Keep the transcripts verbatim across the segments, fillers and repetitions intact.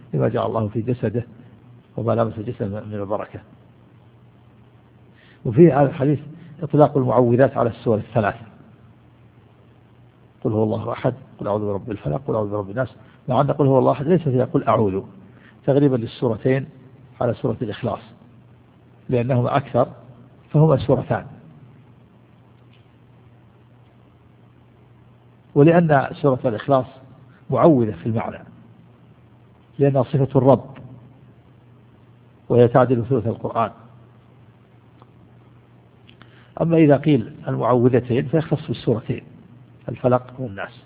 لما جعل الله في جسده وما لمس جسده من البركة. وفي هذا الحديث إطلاق المعوذات على السور الثلاث، قل هو الله أحد، قل أعوذ برب الفلق، قل أعوذ برب الناس. مع أن قل هو الله أحد ليس فيها قل أعوذ، تغريبا للسورتين على سورة الإخلاص لأنهما أكثر فهما سورتان. ولأن سورة الإخلاص معوذة في المعنى لأنها صفة الرب وهي تعدل ثلث القرآن. أما إذا قيل المعوذتين فيختص بالسورتين الفلق والناس.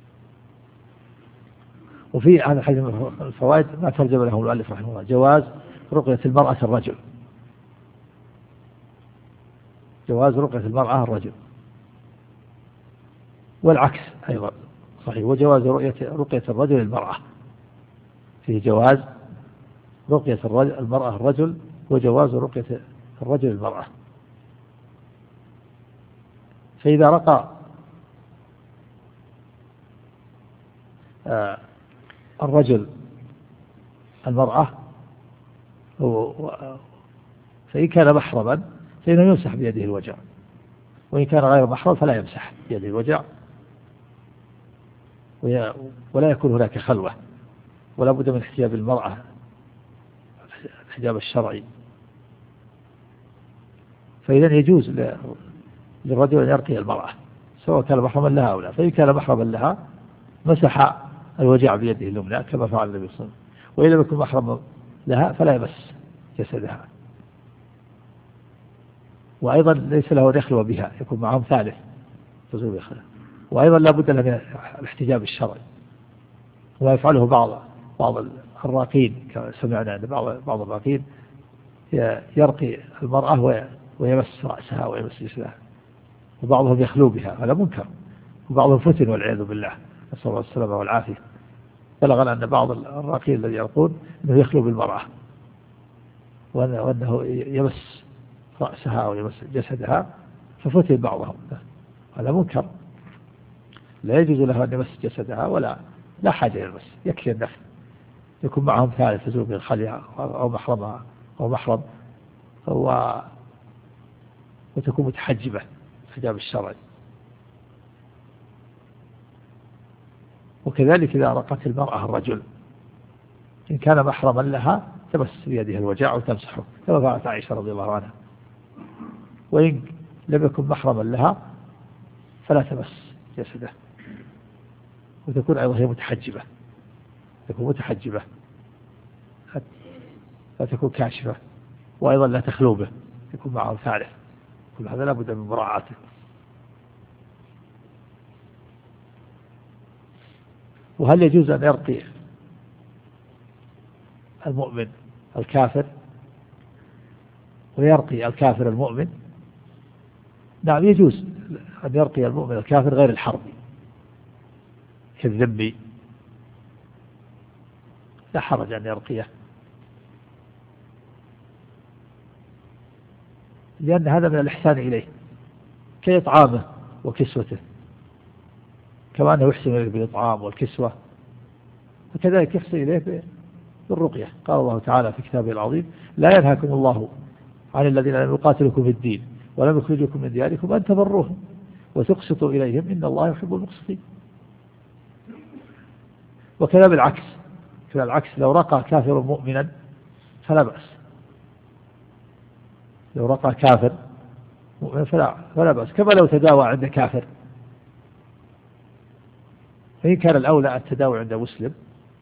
وفي هذا الحديث من الفوائد ما ترجم له المؤلف رحمه الله جواز رقية المرأة الرجل، جواز رقية المرأة الرجل، والعكس أيضا صحيح، وجواز رقية رقية الرجل المرأة، فيه جواز رقية المرأة الرجل وجواز رقية الرجل المرأة. فإذا رقى الرجل المرأة فإن كان محرما فإنه يمسح بيده الوجع، وإن كان غير محرم فلا يمسح بيده الوجع، ولا يكون هناك خلوة، ولا بد من حجاب المرأة الحجاب الشرعي. فإذا يجوز للرجل أن يرقي المرأة سواء كان محرما لها أو لا. فإن كان محرما لها مسح الوجع بيده اليمنى كما فعل النبي صلى الله عليه وسلم، وإن لم يكن محرما لها فلا يمس جسدها. وأيضا ليس له أن يخلو بها، يكون معهم ثالث تزول يخلو. وأيضا لا بد له من الاحتجاب الشرعي، وما يفعله بعض بعض الراقين كما سمعنا أن بعض بعض الراقين يرقي المرأة ويمس رأسها ويمس جسدها، وبعضهم يخلو بها، هذا منكر، وبعضهم فتن والعياذ بالله، نسأل الله السلامة والعافية. بلغنا أن بعض الراقين الذين يرقون أنه يخلو بالمرأة وأنه يمس رأسها ويمس جسدها ففتن بعضهم، هذا منكر، لا يجوز له أن يمس جسدها ولا لا حاجة يمس، يكفي النفس يكون معهم ثالث تزول من خليها أو محرمها أو محرم و... وتكون متحجبة الحجاب الشرعي. وكذلك إذا رقت المرأة الرجل إن كان محرما لها تمس بيدها الوجاع وتمسحه كما فعلت عائشة رضي الله عنها، وإن لم يكن محرما لها فلا تمس جسده، وتكون أيضا هي متحجبة، تكون متحجبة لا تكون كاشفة، وأيضا لا تخلو به، يكون معه ثالث. كل هذا لا بد من مراعاته. وهل يجوز أن يرقي المؤمن الكافر ويرقي الكافر المؤمن؟ نعم يجوز أن يرقي المؤمن الكافر غير الحربي كالذبي، لا حرج أن يرقيه، لأن هذا من الإحسان إليه كإطعامه وكسوته، كما أنه يحسن إليه بالإطعام والكسوة، وكذلك يحسن إليه بالرقية. قال الله تعالى في كتابه العظيم: لا ينهاكم الله عن الذين لم يقاتلكم في الدين ولم يخرجوكم من دياركم أن تبروهم وتقسطوا إليهم إن الله يحب المقسطين. وكذا بالعكس، كذا العكس، لو رقى كافر مؤمنا فلا بأس، لو رقى كافر مؤمنا فلا, فلا بأس، كما لو تداوى عند كافر، فإن كان الأولى التداوي عند مسلم.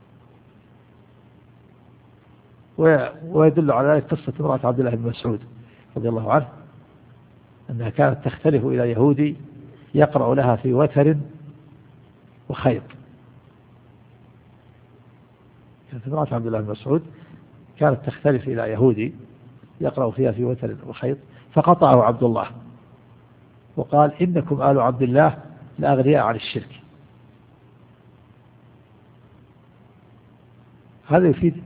ويدل على ذلك قصة امرأة عبد الله بن مسعود رضي الله عنه أنها كانت تختلف إلى يهودي يقرأ لها في وتر وخيط. كانت امرأة عبد الله بن مسعود كانت تختلف إلى يهودي يقرأ فيها في وتر وخيط، فقطعه عبد الله وقال: إنكم آل عبد الله لأغنياء عن الشرك. هذا يفيد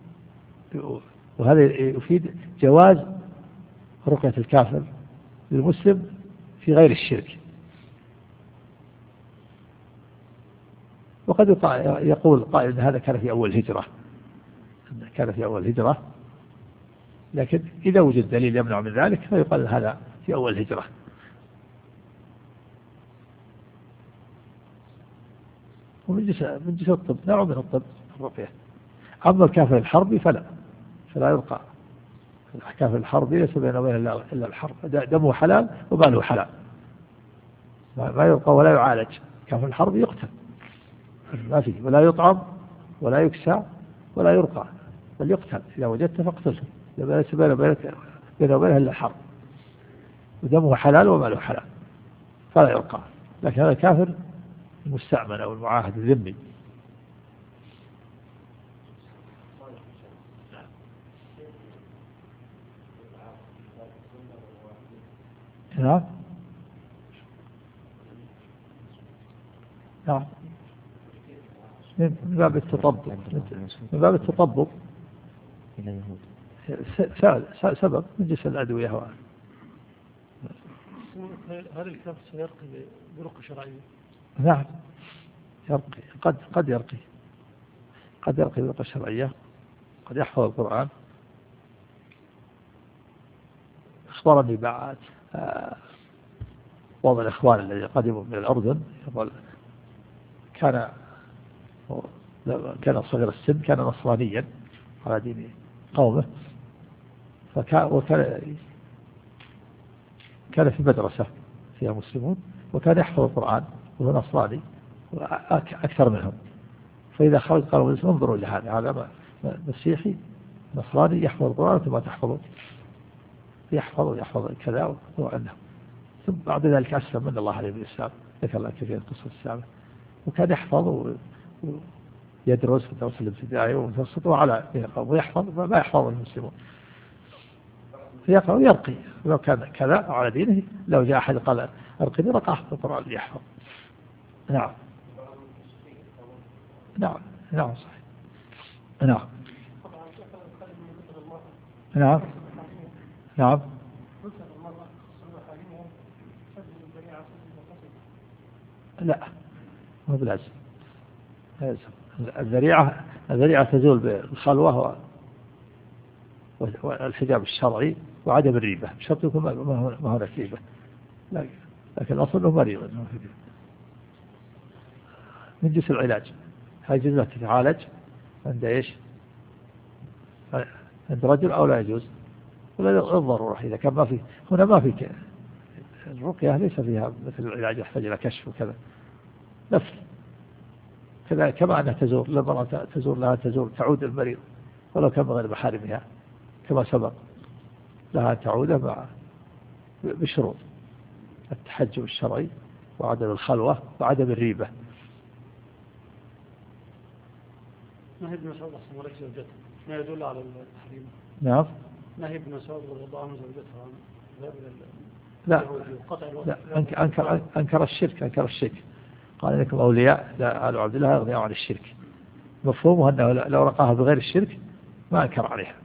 وهذا يفيد جواز رقية الكافر للمسلم في غير الشرك. وقد يقول قائل أن هذا كان في أول هجرة، كان في أول هجرة، لكن إذا وجد دليل يمنع من ذلك فيقال هذا في أول هجرة. ومن جنس من جنس الطب، نوع من الطب الرقية. أما الكافر الحربي فلا فلا يرقى. الكافر الحربي ليس بينه وبين إلا الحرب، دمه حلال وماله حلال، ما يرقى ولا يعالج. كافر الحربي يقتل ما فيه، ولا يطعم ولا يكسى ولا يرقى، بل يقتل. إذا وجدت فاقتله، ليس بينه وبينه إلا الحرب، ودمه حلال وماله حلال فلا يرقى. لكن هذا كافر المستعمل أو المعاهد الذمي. نعم نعم من باب التطبق، من باب التطبق سبب من جنس الأدوية. هل الكافر سيرقي برقى شرعية؟ نعم يرقي، قد قد يرقي قد يرقي برقى شرعية، قد يحفظ القرآن. أخبرني بعد بعض الإخوان الذين قدموا من الأردن يقول كان كان صغير السن، كان نصرانيا على دين قومه، فكان وكان كان في مدرسة فيها مسلمون، وكان يحفظ القرآن وهو نصراني أكثر منهم. فإذا خرج قالوا انظروا لهذا، هذا مسيحي نصراني يحفظ القرآن ثم تحفظه، يحفظ ويحفظ كذا وعنه. ثم بعد ذلك أسلم من الله عليه بالإسلام، ذكر الله كثير قصة السابق. وكان يحفظ ويدرس في الدرس الابتدائي والمتوسط وعلى ويحفظ ما يحفظ المسلمون، يقرأ ويرقي. لو كان كذا على دينه، لو جاء أحد قال أرقني رقاه في القرآن ليحفظ. نعم نعم نعم صحيح. نعم نعم نعم لا مو بلازم. الذريعة الذريعة تزول بالخلوة والحجاب الشرعي وعدم الريبة، بشرط يكون ما هناك ريبة، لكن الأصل أنه مريض. من جنس العلاج، هل يجوز لك تتعالج عند إيش؟ عند رجل أو لا يجوز؟ ولا الضرورة إذا كان ما في هنا ما في الرقية ليس فيها مثل العلاج يحتاج إلى كشف وكذا، نفس كذا كما أنها تزور لما تزور لها تزور تعود المريض ولو كان غير محارمها، كما سبق لها تعود مع بشروط التحجب الشرعي وعدم الخلوة وعدم الريبة. نهي ابن مسعود أحسن ولك زوجته ما يدل على التحريم. نعم نهي ابن مسعود رضي الله عنه زوجته لا لا أنكر أنكر الشرك أنكر الشرك قال إنكم أولياء لا آل عبد الله يغني عن الشرك، مفهومه أنه لو رقاها بغير الشرك ما أنكر عليها.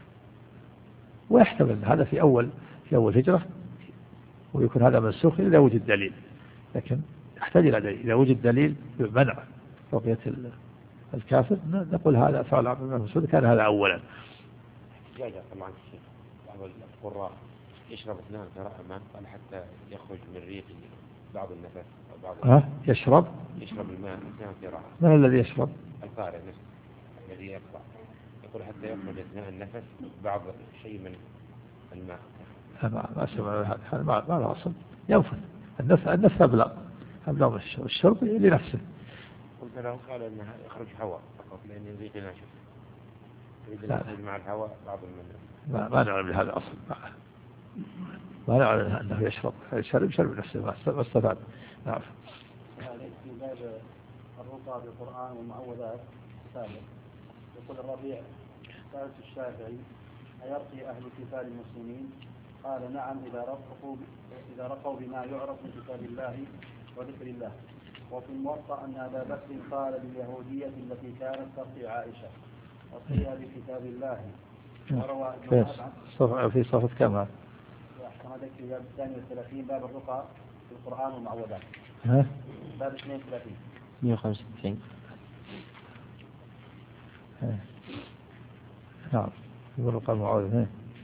ويحتمل هذا في أول في أول هجرة، ويكون هذا منسوخ إذا وجد دليل، لكن يحتاج إلى دليل. إذا وجد دليل بمنع رقية الكافر نقول هذا فعل عبد الله مسعود كان هذا أولا. جاء طبعا الشيخ بعض القراء يشرب اثنان قراءة ماء قال حتى يخرج من ريقه بعض النفس أو بعض ها يشرب يشرب الماء اثناء قراءة. من الذي يشرب؟ القارئ نفسه الذي يقرأ يقول حتى يخرج اثناء النفس بعض شيء من الماء. ما ما سمع هذا ما ما له أصل، ينفذ النفس النفس أبلغ أبلغ من الشرب لنفسه. قلت له قال أنها يخرج هواء فقط لأن الريق ناشف يريد أن يخرج مع الهواء بعض من ما ما نعلم بهذا أصل، ما نعلم أنه يشرب شرب شرب نفسه ما استفاد. نعم. في باب الرقى بالقرآن والمعوذات السابق يقول الربيع سألت الشافعي أيرقي أهل كتاب المسلمين؟ قال نعم إذا رقوا إذا رقوا بما يعرف من كتاب الله وذكر الله. وفي الموطأ أن أبا بكر قال لليهودية التي كانت ترقي عائشة أرقيها بكتاب الله. وروى في صفحة كم هذا؟ هذا في باب الثاني والثلاثين باب الرقى في القرآن والمعوذات. ها؟ باب اثنين وثلاثين. مئة وخمسة وستين. نعم يقول الرقى المعوذة.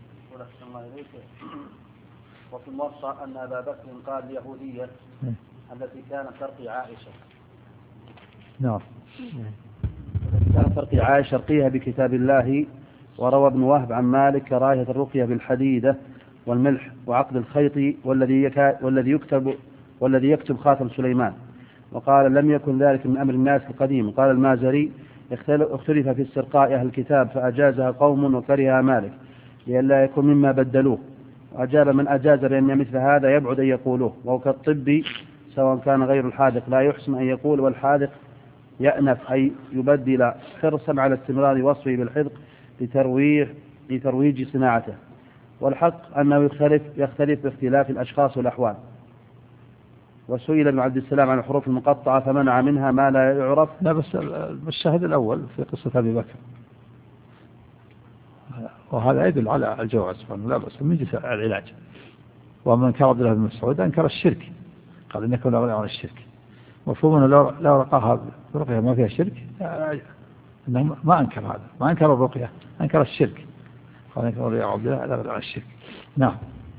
وفي الموطأ أن أبا بكر قال اليهودية التي كانت ترقي عائشة. نعم. كانت ترقي عائشة رقيها بكتاب الله. وروى ابن وهب عن مالك كراهية الرقية بالحديدة والملح وعقد الخيط والذي يك... والذي يكتب والذي يكتب خاتم سليمان. وقال لم يكن ذلك من أمر الناس القديم. قال المازري اختلف في استرقاء أهل الكتاب فأجازها قوم وكرهها مالك لئلا يكون مما بدلوه. وأجاب من أجاز بأن مثل هذا يبعد أن يقولوه. وهو كالطب سواء كان غير الحاذق لا يحسن أن يقول والحاذق يأنف أي يبدل حرصا على استمرار وصفه بالحذق لترويج, لترويج صناعته. والحق أنه يختلف, يختلف باختلاف الأشخاص والأحوال. وسئل ابن عبد السلام عن الحروف المقطعة فمنع منها ما لا يعرف. لا بس الشاهد الأول في قصة أبي بكر وهذا يدل على الجواز لا بس من جهة العلاج. ومن كان عبد الله بن مسعود أنكر الشرك قال إنك لا غنى عن الشرك. مفهوم أنه لو لو رقاها برقية ما فيها شرك إنه ما أنكر هذا ما أنكر الرقية أنكر الشرك قال إنك لا عبد الله لا غنى عن الشرك. نعم.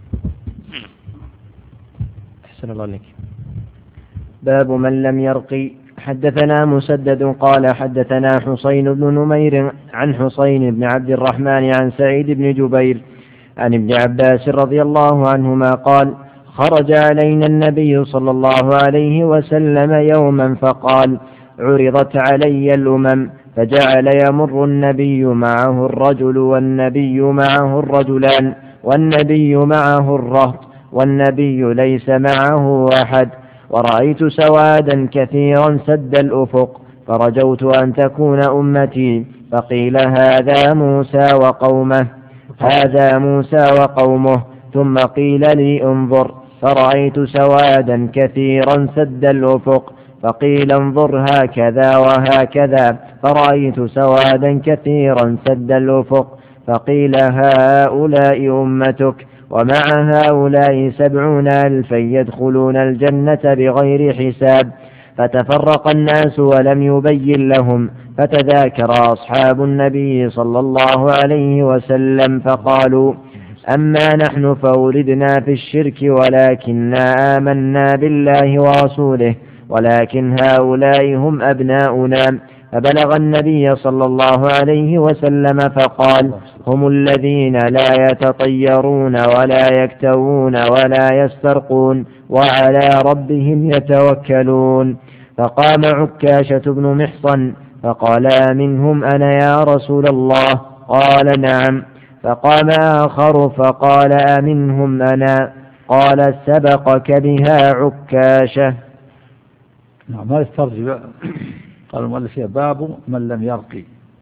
أحسن الله عليك. باب من لم يرقي. حدثنا مسدد قال حدثنا حسين بن نمير عن حسين بن عبد الرحمن عن سعيد بن جبير عن ابن عباس رضي الله عنهما قال خرج علينا النبي صلى الله عليه وسلم يوما فقال عرضت علي الأمم فجعل يمر النبي معه الرجل والنبي معه الرجلان والنبي معه الرهط والنبي ليس معه أحد ورأيت سوادا كثيرا سد الأفق فرجوت أن تكون أمتي فقيل هذا موسى وقومه هذا موسى وقومه ثم قيل لي انظر فرأيت سوادا كثيرا سد الأفق فقيل انظر هكذا وهكذا فرأيت سوادا كثيرا سد الأفق فقيل هؤلاء أمتك ومع هؤلاء سبعون ألفا يدخلون الجنة بغير حساب. فتفرق الناس ولم يبين لهم فتذاكر أصحاب النبي صلى الله عليه وسلم فقالوا أما نحن فولدنا في الشرك ولكننا آمنا بالله ورسوله ولكن هؤلاء هم أبناؤنا. فبلغ النبي صلى الله عليه وسلم فقال هم الذين لا يتطيرون ولا يكتوون ولا يسترقون وعلى ربهم يتوكلون. فقام عكاشة بن محصن فقال منهم أنا يا رسول الله قال نعم. فقام آخر فقال أمنهم أنا قال سبقك بها عكاشة. نعم. هذا الترجمة قال المؤلف باب من لم يرقي.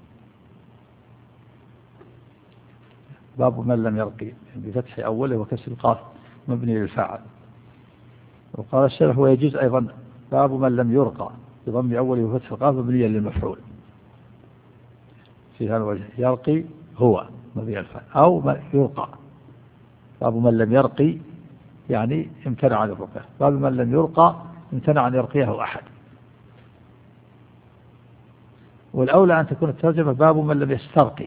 باب من لم يرقي بفتح أوله وكسر القاف مبني للفاعل. وقال الشرح ويجوز أيضا باب من لم يرقى بضم أوله وفتح القاف مبنيا للمفعول في هذا الوجه. يرقي هو مبني للفاعل أو يرقى. باب من لم يرقي يعني امتنع عن الرقية. باب من لم يرقى امتنع عن يرقيه أحد. والأولى أن تكون الترجمة باب من لم يسترقي.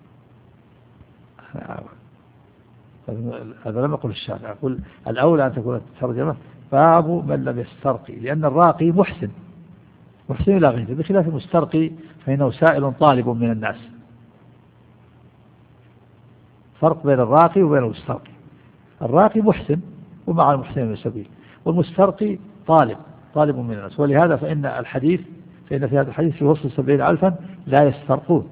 هذا لم يقل الشارع. أقول الأولى أن تكون الترجمة باب من لم يسترقي لأن الراقي محسن محسن إلى غيره بخلاف المسترقي فإنه سائل طالب من الناس. فرق بين الراقي وبين المسترقي. الراقي محسن ومع المحسن من السبيل والمسترقي طالب طالب من الناس. ولهذا فإن الحديث فإن في هذا الحديث في وصف سبعين ألفا لا يسترقون.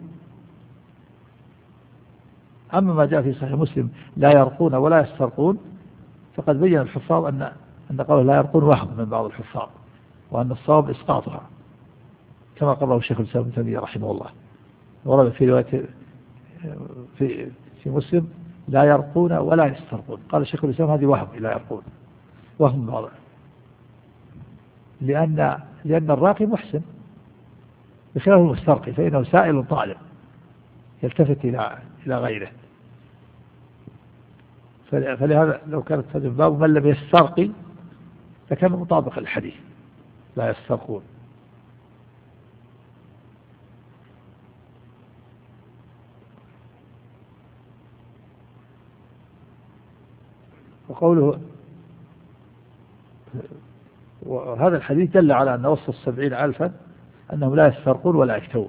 أما ما جاء في صحيح مسلم لا يرقون ولا يسترقون فقد بين الحفاظ أن أن قوله لا يرقون وهم من بعض الحفاظ وأن الصواب إسقاطها كما قاله الشيخ الإسلام ابن تيمية رحمه الله. ورد في رواية في في مسلم لا يرقون ولا يسترقون. قال الشيخ الإسلام هذه وهم لا يرقون وهم بعض لأن لأن الراقي محسن بخلاف المسترقي فإنه سائل طالب يلتفت إلى إلى غيره. فلهذا لو كانت هذا الباب من لم يسترقي لكان مطابق الحديث لا يسترقون. وقوله وهذا الحديث دل على أن وصف السبعين ألفا أنهم لا يسترقون ولا يكتوون،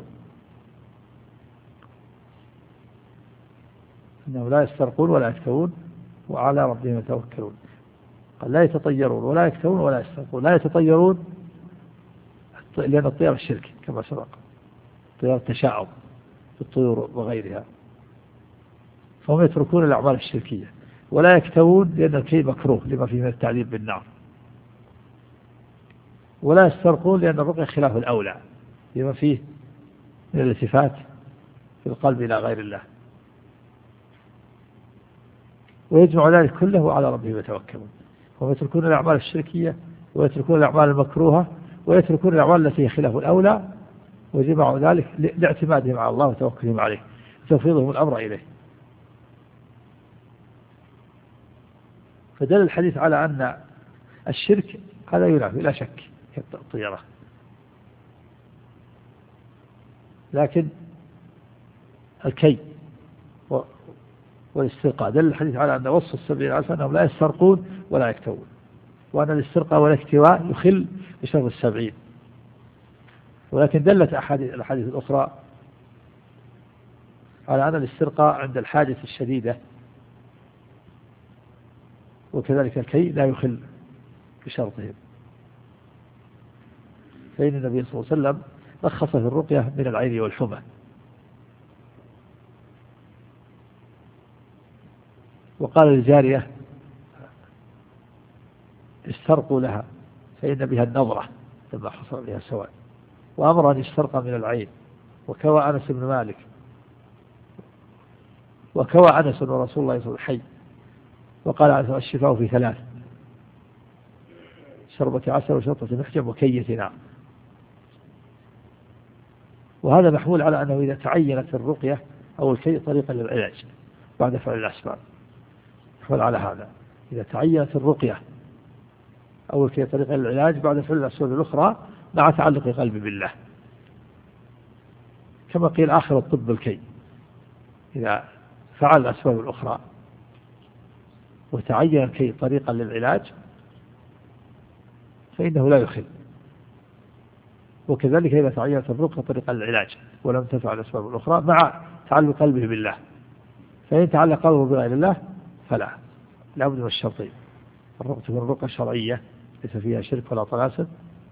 أنهم لا يسترقون ولا يكتوون وعلى ربهم يتوكلون. قال لا يتطيرون ولا يكتوون ولا يسترقون. لا يتطيرون لأن الطير الشرك كما سبق، طير التشعب في الطيور وغيرها، فهم يتركون الأعمال الشركية. ولا يكتوون لأن الكي مكروه لما فيه من التعذيب بالنار. ولا يسترقون لأن الرقية خلاف الأولى لما فيه من الالتفات في القلب إلى غير الله. ويجمع ذلك كله على ربهم يتوكلون. هم يتركون الأعمال الشركية ويتركون الأعمال المكروهة ويتركون الأعمال التي هي خلاف الأولى، وجمعوا ذلك لاعتمادهم على الله وتوكلهم عليه وتفويضهم الأمر إليه. فدل الحديث على أن الشرك هذا ينافي لا شك الطيرة، لكن الكي والاسترقاء دل الحديث على أن وصف السبعين ألفا أنهم لا يسترقون ولا يكتوون، وأن الاسترقاء والاكتواء يخل بشرط السبعين. ولكن دلت الأحاديث الأخرى على أن الاسترقاء عند الحاجة الشديدة، وكذلك الكي لا يخل بشرطهم. فإن النبي صلى الله عليه وسلم رخص في الرقية من العين والحمى. وقال للجارية استرقوا لها فإن بها النظرة لما حصل بها السواد، وأمر أن يسترقى من العين. وكوى أنس بن مالك وكوى أنس ورسول الله صلى الله عليه وسلم حي، وقال أنس الشفاء في ثلاث: شربة عسل وشرطة محجم وكية نار. وهذا محمول على أنه إذا تعينت الرقية أو الكي طريقا للعلاج بعد فعل الأسباب، محمول على هذا إذا تعينت الرقية أو الكي طريقا للعلاج بعد فعل الأسباب الأخرى مع تعلق قلب بالله، كما قيل آخر الطب الكي. إذا فعل الأسباب الأخرى وتعين الكي طريقا للعلاج فإنه لا يخل. وكذلك إذا تعينت الرقية طريقا للعلاج ولم تفعل الأسباب الأخرى مع تعلق قلبه بالله، فإن تعلق قلبه بغير الله فلا، لا بد من الشرطين: الرقية من الرقية الشرعية ليس فيها شرك ولا طلاسم،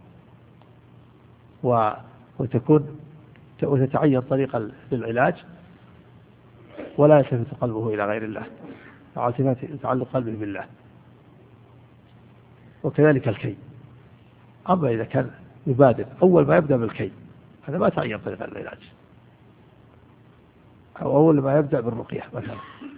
وتكون وتتعين طريقا للعلاج ولا يلتفت قلبه إلى غير الله مع تعلق قلبه بالله. وكذلك الكي. أما إذا كان يبادر أول ما يبدأ بالكي هذا ما تعين طريقا للعلاج، أو أول ما يبدأ بالرقية مثلا.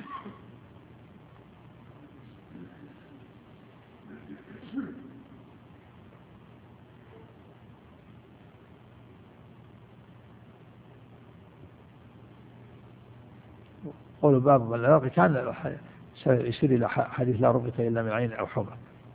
قول باب من لا يرقي كان يشير إلى حديث لا رقية إلا من عين أو حمى.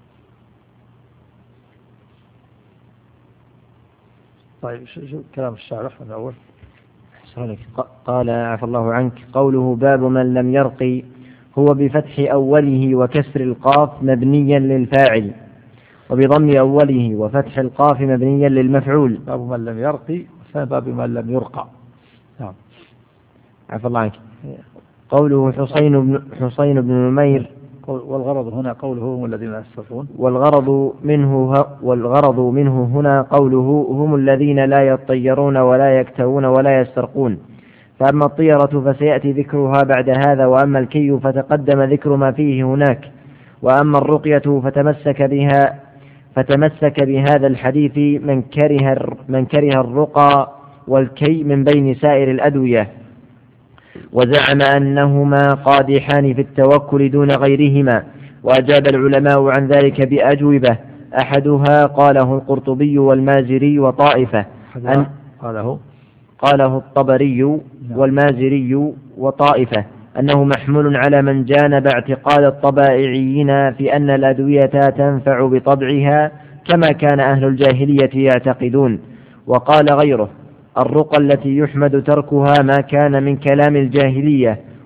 طيب شو كلام الشارح من أول؟ قال عفى الله عنك: قوله باب من لم يرقي هو بفتح أوله وكسر القاف مبنيا للفاعل، وبضم أوله وفتح القاف مبنيا للمفعول. باب من لم يرقي، باب من لم يرقى. نعم. عفى الله عنك. قوله حسين بن حسين بن نمير. والغرض هنا قوله هم الذين لا يسترقون. والغرض منه والغرض منه هنا قوله هم الذين لا يطيرون ولا يكتوون ولا يسترقون. فأما الطيرة فسيأتي ذكرها بعد هذا، وأما الكي فتقدم ذكر ما فيه هناك. وأما الرقية فتمسك بها فتمسك بهذا الحديث من كره من كره الرقى والكي من بين سائر الأدوية، وزعم أنهما قادحان في التوكل دون غيرهما. وأجاب العلماء عن ذلك بأجوبة: أحدها قاله القرطبي والمازري وطائفة أن قاله قاله الطبري والمازري وطائفة أنه محمول على من جانب اعتقاد الطبائعيين في أن الأدوية تنفع بطبعها كما كان أهل الجاهلية يعتقدون. وقال غيره: الرقى التي يحمد تركها ما كان من كلام الجاهلية،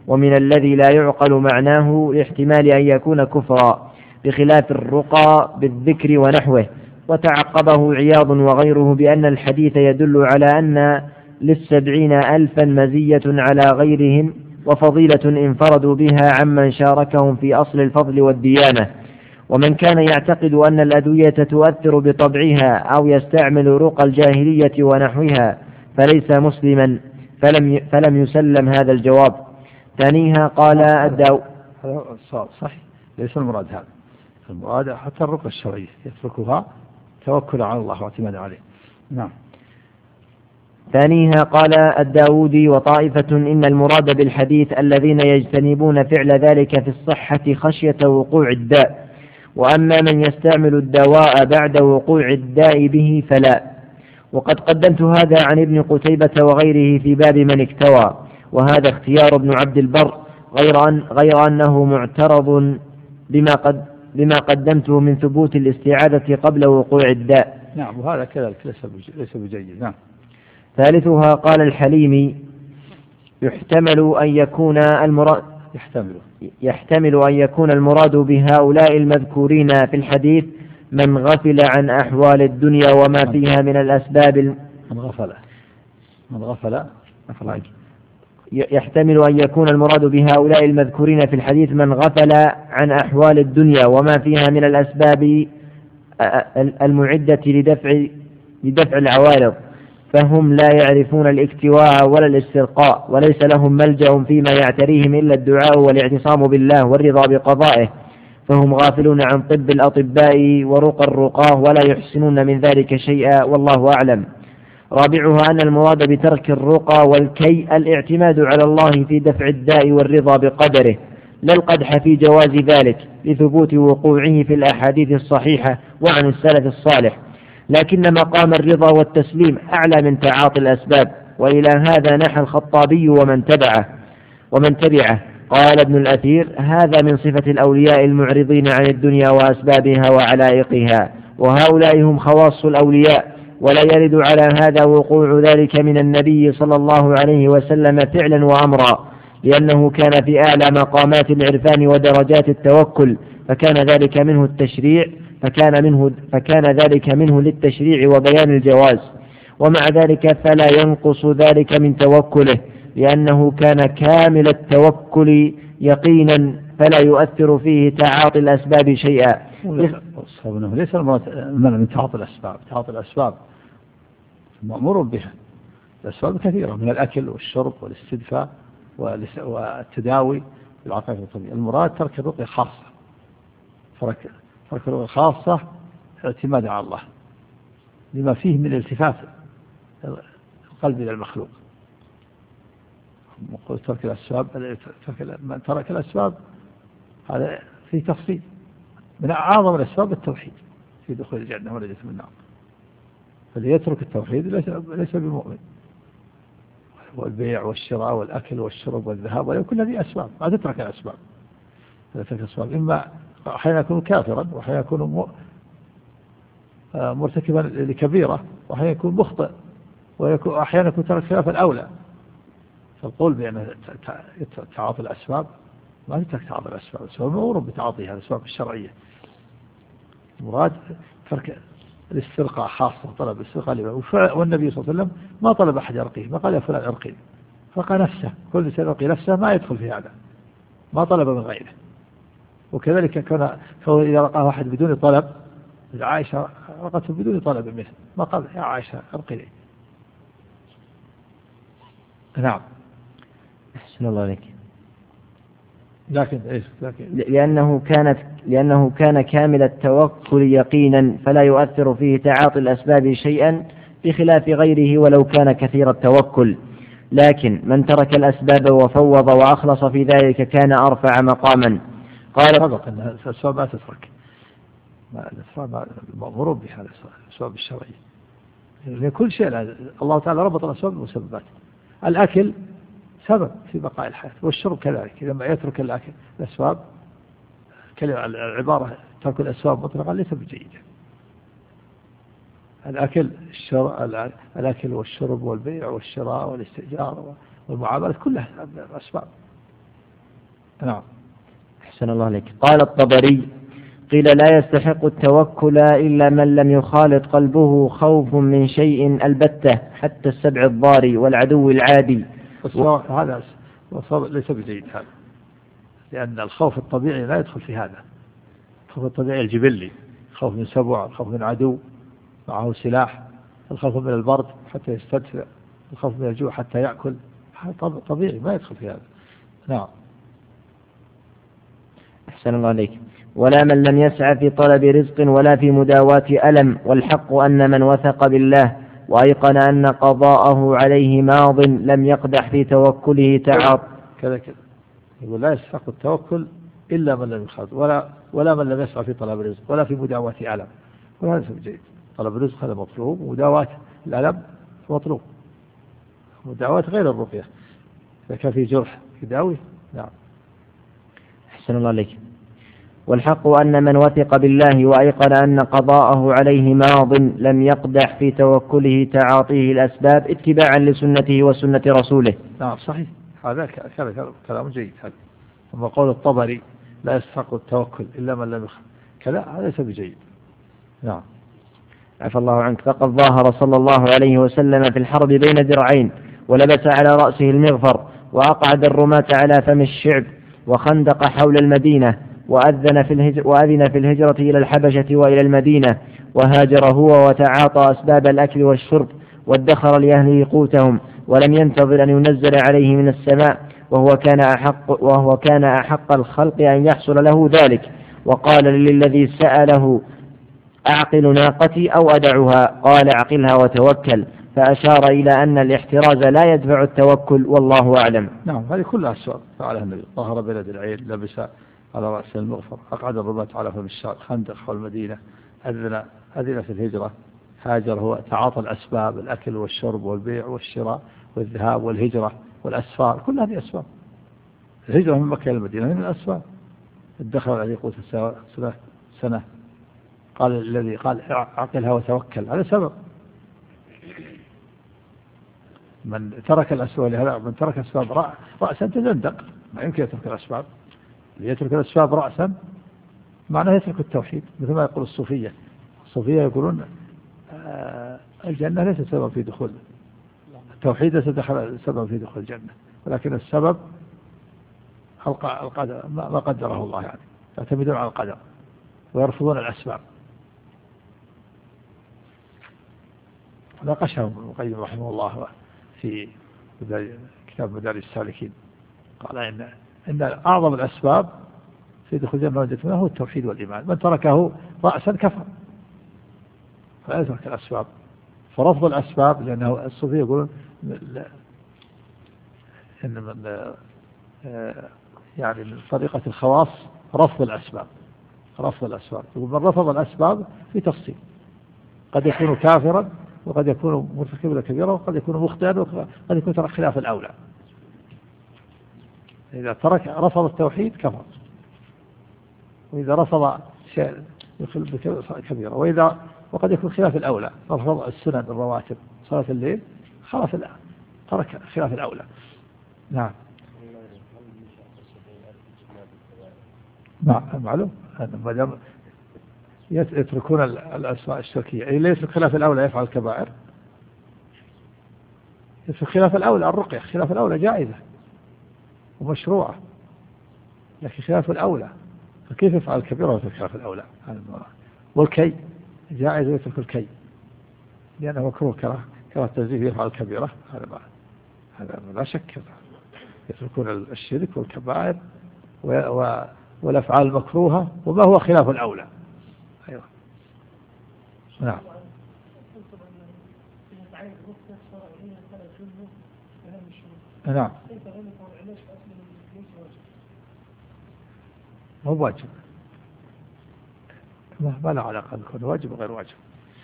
ومن الذي لا يعقل معناه لاحتمال أن يكون كفرا، بخلاف الرقى بالذكر ونحوه. وتعقبه عياض وغيره بأن الحديث يدل على أن للسبعين ألفا مزية على غيرهم وفضيلة انفردوا بها عمن شاركهم في أصل الفضل والديانة. ومن كان يعتقد أن الأدوية تؤثر بطبعها أو يستعمل رقى الجاهلية ونحوها فليس مسلما، فلم فلم يسلم هذا الجواب. ثانيها قال الداو هذا صحيح، ليس المراد هذا، المراد حتى الرقى الشرعية يتركها توكلا على الله واعتمادا عليه. نعم. ثانيها قال الداودي وطائفة إن المراد بالحديث الذين يجتنبون فعل ذلك في الصحة خشية وقوع الداء، وأما من يستعمل الدواء بعد وقوع الداء به فلا. وقد قدمت هذا عن ابن قتيبة وغيره في باب من اكتوى، وهذا اختيار ابن عبد البر، غير, أن غير أنه معترض بما, قد بما قدمته من ثبوت الاستعادة قبل وقوع الداء. نعم، وهذا كذلك ليس بجيد. نعم. ثالثها قال الحليمي يحتمل أن يكون المراد يحتمل يحتمل أن يكون المراد بهؤلاء المذكورين في الحديث من غفل عن أحوال الدنيا وما فيها من الأسباب. من غفل من غفل يحتمل أن يكون المراد بهؤلاء المذكورين في الحديث من غفل عن أحوال الدنيا وما فيها من الأسباب المعدة لدفع لدفع العوارض، فهم لا يعرفون الاكتواء ولا الاسترقاء، وليس لهم ملجأ فيما يعتريهم إلا الدعاء والاعتصام بالله والرضا بقضائه، فهم غافلون عن طب الأطباء ورقى الرقاه ولا يحسنون من ذلك شيئا، والله أعلم. رابعها أن المراد بترك الرقى والكي الاعتماد على الله في دفع الداء والرضا بقدره، لا القدح في جواز ذلك لثبوت وقوعه في الأحاديث الصحيحة وعن السلف الصالح، لكن مقام الرضا والتسليم أعلى من تعاطي الأسباب، وإلى هذا نحى الخطابي ومن تبعه ومن تبعه. قال ابن الأثير هذا من صفة الأولياء المعرضين عن الدنيا وأسبابها وعلائقها، وهؤلاء هم خواص الأولياء، ولا يرد على هذا وقوع ذلك من النبي صلى الله عليه وسلم فعلا وأمرا، لأنه كان في أعلى مقامات العرفان ودرجات التوكل، فكان ذلك منه التشريع فكان منه فكان ذلك منه للتشريع وبيان الجواز، ومع ذلك فلا ينقص ذلك من توكله، لأنه كان كامل التوكل يقينا فلا يؤثر فيه تعاطي الأسباب شيئا. ليس المنع من تعاطي الأسباب، تعاطي الأسباب مأمور بها، الأسباب كثيرة من الأكل والشرب والاستدفاء والتداوي بالعقائد الطبيعية. المراد ترك الرقية خاصة، ترك ترك الرقية خاصة اعتمادا على الله لما فيه من التفات القلب إلى المخلوق. ترك الأسباب، من ترك الأسباب هذا فيه تفصيل. من أعظم الأسباب التوحيد في دخول الجنة ونجاة من النار، فاللي يترك التوحيد ليس ليس بمؤمن. والبيع والشراء والأكل والشرب والذهاب ولا كل هذه أسباب، ما تترك الأسباب. تترك الأسباب إما أحيانا يكون كافرا، وأحيانا يكون مرتكبا لكبيرة، وأحيانا يكون مخطئ، وأحيانا يكون ترك خلاف الأولى. فالقول بأن تعاطي الأسباب ما تترك تعاطي الأسباب، الأسباب مأمور بتعاطيها، الأسباب الشرعية. مراد ترك الاسترقاء خاصة، طلب الاسترقاء، والنبي صلى الله عليه وسلم ما طلب أحد يرقيه، ما قال يا فلان ارقي، رقى نفسه، كل شيء يرقي نفسه ما يدخل في هذا، ما طلب من غيره. وكذلك كان إذا رقاه أحد بدون طلب، عائشة رقته بدون طلب منه، ما قال يا عائشة ارقي لي. نعم. أحسن الله عليك. لكن إيش؟ لكن لأنه كانت لأنه كان كامل التوكل يقينا فلا يؤثر فيه تعاطي الأسباب شيئا بخلاف غيره ولو كان كثير التوكل، لكن من ترك الأسباب وفوض وأخلص في ذلك كان أرفع مقاما. قال سبق أن الأسباب ما تترك، الأسباب مأمور بها، الأسباب الشرعية، يعني كل شيء الله تعالى ربط الأسباب بالمسببات. الأكل سبب في بقاء الحياة، والشرب كذلك، لما يترك الأكل الأسباب، العبارة ترك الأسباب مطلقا ليس بجيدة. الأكل الشرب الأكل والشرب والبيع والشراء والاستئجار والمعاملات كلها أسباب، نعم. أحسن الله عليك. قال الطبري: قيل لا يستحق التوكل إلا من لم يخالط قلبه خوف من شيء البتة حتى السبع الضاري والعدو العادي. و... هذا ليس بجيد هذا، لأن الخوف الطبيعي لا يدخل في هذا. الخوف الطبيعي الجبلي، الخوف من سبع، الخوف من عدو معه سلاح، الخوف من البرد حتى يستدفئ، الخوف من الجوع حتى يأكل، هذا طبيعي ما يدخل في هذا. نعم. أحسن الله عليك. ولا من لم يسعى في طلب رزق ولا في مداواة ألم، والحق أن من وثق بالله وأيقن أن قضاءه عليه ماض لم يقدح في توكله تعاط. كذا كذا يقول لا يستحق التوكل إلا من لم يخاض ولا ولا من لم يسعى في طلب رزق ولا في مداواة ألم، وهذا جيد. طلب الرزق هذا مطلوب، ومداواة الألم مطلوب، مداواة غير الرقية إذا كان في جرح يداوي. نعم. أحسن الله عليك. والحق أن من وثق بالله وأيقن أن قضاءه عليه ماض لم يقدح في توكله تعاطيه الأسباب اتباعا لسنته وسنة رسوله. نعم صحيح، هذا كلام جيد. هذا أما قول الطبري لا يستحق التوكل إلا من لم يخ كلا، هذا ليس بجيد. نعم. عفى الله عنك. فقد ظاهر صلى الله عليه وسلم في الحرب بين درعين، ولبس على رأسه المغفر، وأقعد الرماة على فم الشعب، وخندق حول المدينة، وأذن في, الهجر وأذن في الهجرة إلى الحبشة وإلى المدينة، وهاجر هو وتعاطى أسباب الأكل والشرب، وادخر لأهله قوتهم، ولم ينتظر أن ينزل عليه من السماء، وهو كان أحق, وهو كان أحق الخلق أن يحصل له ذلك. وقال للذي سأله: أعقل ناقتي أو أدعها؟ قال: أعقلها وتوكل. فأشار إلى أن الاحتراز لا يدفع التوكل، والله أعلم. نعم، هذه كلها أسباب فعلها النبي. ظهر بلد العين، لبس على رأس المغفر، أقعد الرماة على فم الشعب، خندق حول المدينة، أذن أذن في الهجرة، هاجر هو، تعاطى الأسباب، الأكل والشرب والبيع والشراء والذهاب والهجرة والأسفار، كل هذه أسباب. الهجرة من مكة إلى المدينة من الأسباب. الدخل عليه قوت سنة سنة قال الذي قال: عقلها وتوكل، هذا سبب. من ترك الأسباب لهذا من ترك الأسباب رأسا تزندق، ما يمكن يترك الأسباب. اللي يترك الأسباب رأسا معناه يترك التوحيد، مثل ما يقول الصوفية. الصوفية يقولون آه الجنة ليس سبب في دخول التوحيد، ليس سبب في دخول الجنة، ولكن السبب القدر، ما قدره الله، يعني يعتمدون على القدر ويرفضون الأسباب. ناقشهم ابن القيم رحمه الله في كتاب مدارج السالكين، قال إن إن أعظم الأسباب في دخول الجنة والجنة هو التوحيد والإيمان، من تركه رأسا كفر، فلا يترك الأسباب. فرفض الأسباب، لأنه الصوفية يقولون إن من يعني من طريقة الخواص رفض الأسباب، رفض الأسباب. يقول من رفض الأسباب في تفصيل، قد يكون كافرا، وقد يكون مرتكبا كبيرا، وقد يكون مخطئا، وقد يكون ترك خلاف الأولى. إذا ترك رفض التوحيد كفر، وإذا رفض شيء يخل كبيرة، وإذا وقد يكون خلاف الأولى، رفض السنن الرواتب صلاة الليل خلاف الأولى، ترك خلاف الأولى. نعم. نعم معلوم ما دام يتركون الأسماء الشركية، اللي يترك خلاف الأولى يفعل الكبائر. يترك خلاف الأولى الرقية، خلاف الأولى جائزة ومشروعة، لكن خلاف الأولى فكيف يفعل الكبيرة ويترك خلاف الأولى؟ والكي جائز ويترك الكي لأنه مكروه كره كره التنزيه يفعل الكبيرة، هذا ما هذا لا شك. يتركون الشرك والكبائر والأفعال المكروهة وما هو خلاف الأولى. أيوة. نعم. نعم. مو واجب، ما له علاقة بكون واجب وغير واجب.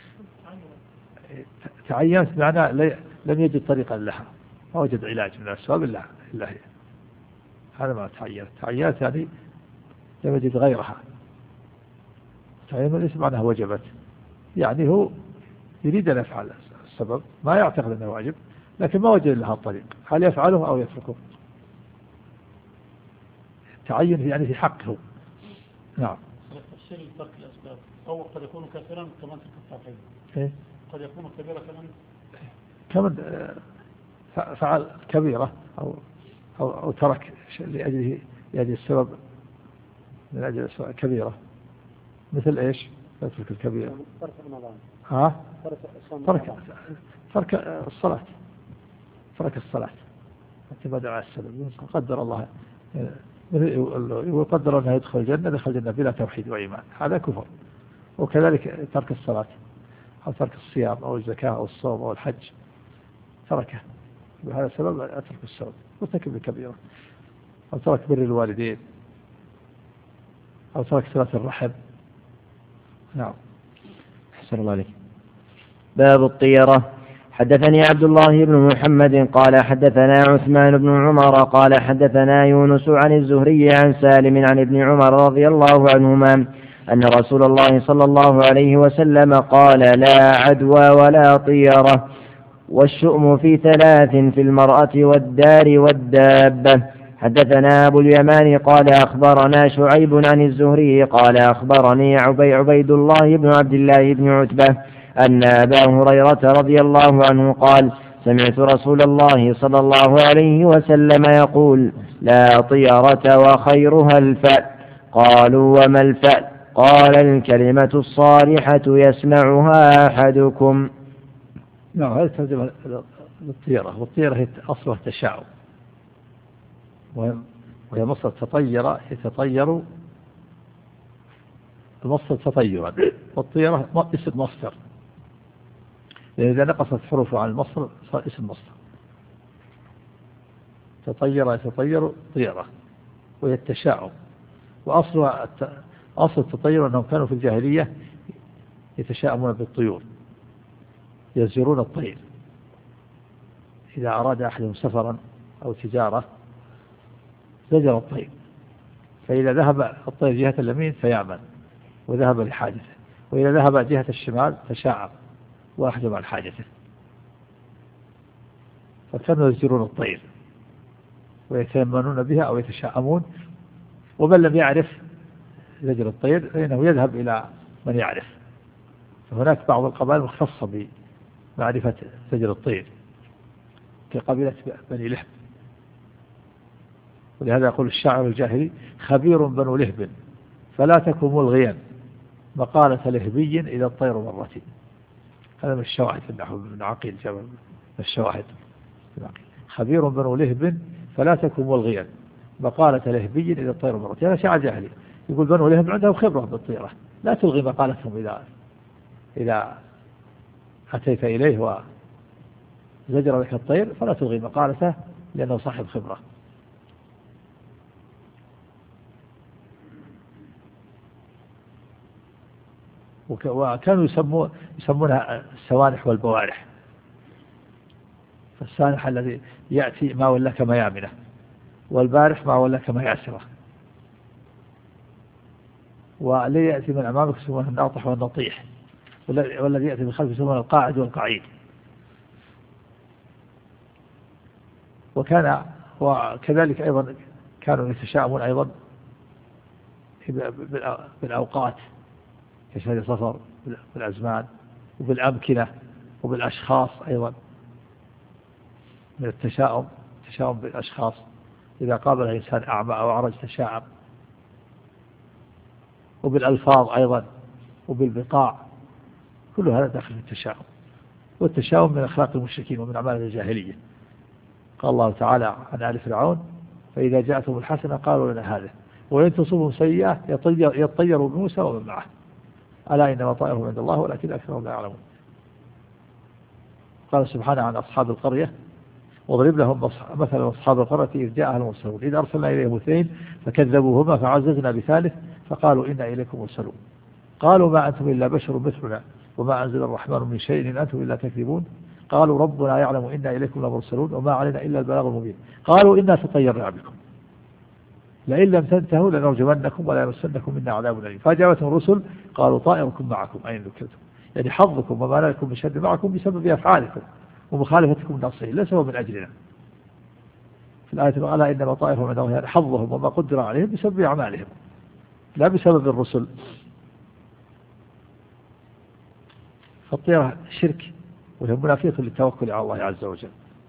تعينت معناه لم يجد طريقا لها، ما وجد علاج من الأسباب إلا إلا هي، هذا ما تعينت. تعينت يعني لم يجد غيرها. تعينت ليس معناها وجبت، يعني هو يريد أن يفعل السبب، ما يعتقد أنه واجب، لكن ما وجد لها الطريق، هل يفعله أو يتركه. تعين يعني في حقه. نعم. تفسير لترك الأسباب أو قد يكون كافرا كمان ترك التوحيد. إيه؟ قد يكون كبيرة كمان كمان فعل كبيرة أو أو, أو ترك لأجله لأجل السبب من أجل كبيرة مثل إيش؟ ترك الكبيرة. ترك رمضان. ها؟ ترك ترك الصلاة. ترك الصلاة. اعتماد على السبب. قدر الله وقدر أنه يدخل الجنة دخل الجنة بلا توحيد وإيمان، هذا كفر. وكذلك ترك الصلاة أو ترك الصيام أو الزكاة أو الصوم أو الحج تركه بهذا السبب أترك السبب مرتكب الكبيرة. أو ترك بر الوالدين أو ترك صلة الرحم. نعم. أحسن الله عليك. باب الطيرة. حدثني عبد الله بن محمد قال حدثنا عثمان بن عمر قال حدثنا يونس عن الزهري عن سالم عن ابن عمر رضي الله عنهما أن رسول الله صلى الله عليه وسلم قال لا عدوى ولا طيرة والشؤم في ثلاث في المرأة والدار والدابة. حدثنا أبو اليمان قال أخبرنا شعيب عن الزهري قال أخبرني عبيد الله بن عبد الله بن عتبة أن أبا هريرة رضي الله عنه قال سمعت رسول الله صلى الله عليه وسلم يقول لا طيرة وخيرها الفأل. قالوا وما الفأل؟ قال الكلمة الصالحة يسمعها أحدكم. نعم. هذا ترجمة للطيرة. والطيرة هي أصلها التشاؤم وهي مصدر تطير يتطير المصدر تطيرا. والطيرة اسم مصدر لأن إذا نقصت حروفه عن المصدر صار اسم مصدر. تطير يتطير طيرة وهي التشاؤم. وأصلها أصل التطير أنهم كانوا في الجاهلية يتشاءمون بالطيور يزجرون الطير إذا أراد أحدهم سفرا أو تجارة زجر الطير، فإذا ذهب الطير جهة اليمين فيعمل وذهب لحاجته، وإذا ذهب جهة الشمال تشاءم وأحجم عن حاجته. فكانوا يزجرون الطير ويتيمنون بها أو يتشاءمون. ومن لم يعرف زجر الطير فإنه يذهب إلى من يعرف. فهناك بعض القبائل مختصة بمعرفة زجر الطير كقبيلة بني لهب. ولهذا يقول الشاعر الجاهلي خبير بنو لهب فلا تكن ملغيا مقالة لهبي إلى الطير مرتين. هذا من الشواهد في النحو من عقيل جمع الشواهد. خبير بنو لهب فلا تكن ملغيا مقالة لهبي إلى الطير مرتين. هذا شاعر جاهلي يقول بنو لهب عندهم خبرة بالطيرة، لا تلغي مقالتهم إذا إذا أتيت إليه وزجر لك الطير فلا تلغي مقالته لأنه صاحب خبرة. وكانوا يسمون يسمونها السوانح والبوارح. فالسانح الذي يأتي ما ولاك ميامنه، والبارح ما ولاك مياسره. والذي يأتي من أمامك يسمونه الناطح والنطيح، والذي يأتي من خلفه يسمونه القاعد والقعيد. وكان وكذلك أيضا كانوا يتشاءمون أيضا بالأوقات كشهر صفر، بالأزمان وبالأمكنة وبالأشخاص أيضا. من التشاؤم التشاؤم بالأشخاص، إذا قابل الإنسان أعمى أو أعرج تشاءم. وبالألفاظ أيضا وبالبقاع، كل هذا داخل في التشاؤم. والتشاؤم من أخلاق المشركين ومن أعمال الجاهلية. قال الله تعالى عن آل فرعون فإذا جاءتهم الحسنة قالوا لنا هذا وإن تصبهم سيئة يطيروا بموسى ومن معه ألا إنما طائرهم عند الله ولكن أكثرهم لا يعلمون. قال سبحانه عن أصحاب القرية واضرب لهم مثلا أصحاب القرية إذ جاءها المرسلون إذ أرسلنا إليهم اثنين فكذبوهما فعززنا بثالث فقالوا إنا إليكم مرسلون قالوا ما أنتم إلا بشر مثلنا وما أنزل الرحمن من شيء إن أنتم إلا تكذبون قالوا ربنا يعلم إنا إليكم لمرسلون وما علينا إلا البلاغ المبين قالوا إنا تطيرنا بكم لئن لم تنتهوا لنرجمنكم ولا يمسنكم منا عذاب أليم فأجابتهم الرسل قالوا طائركم معكم أين ذكرتم، يعني حظكم وما لكم من شر معكم بسبب أفعالكم ومخالفتكم الناصحين لا سبب من أجلنا. في الآية ألا إنما طائرهم عند الله، يعني حظهم وما قدر عليهم بسبب أعمالهم لا بسبب الرسل. فالطيرة شرك وهي منافية للتوكل على الله عز وجل،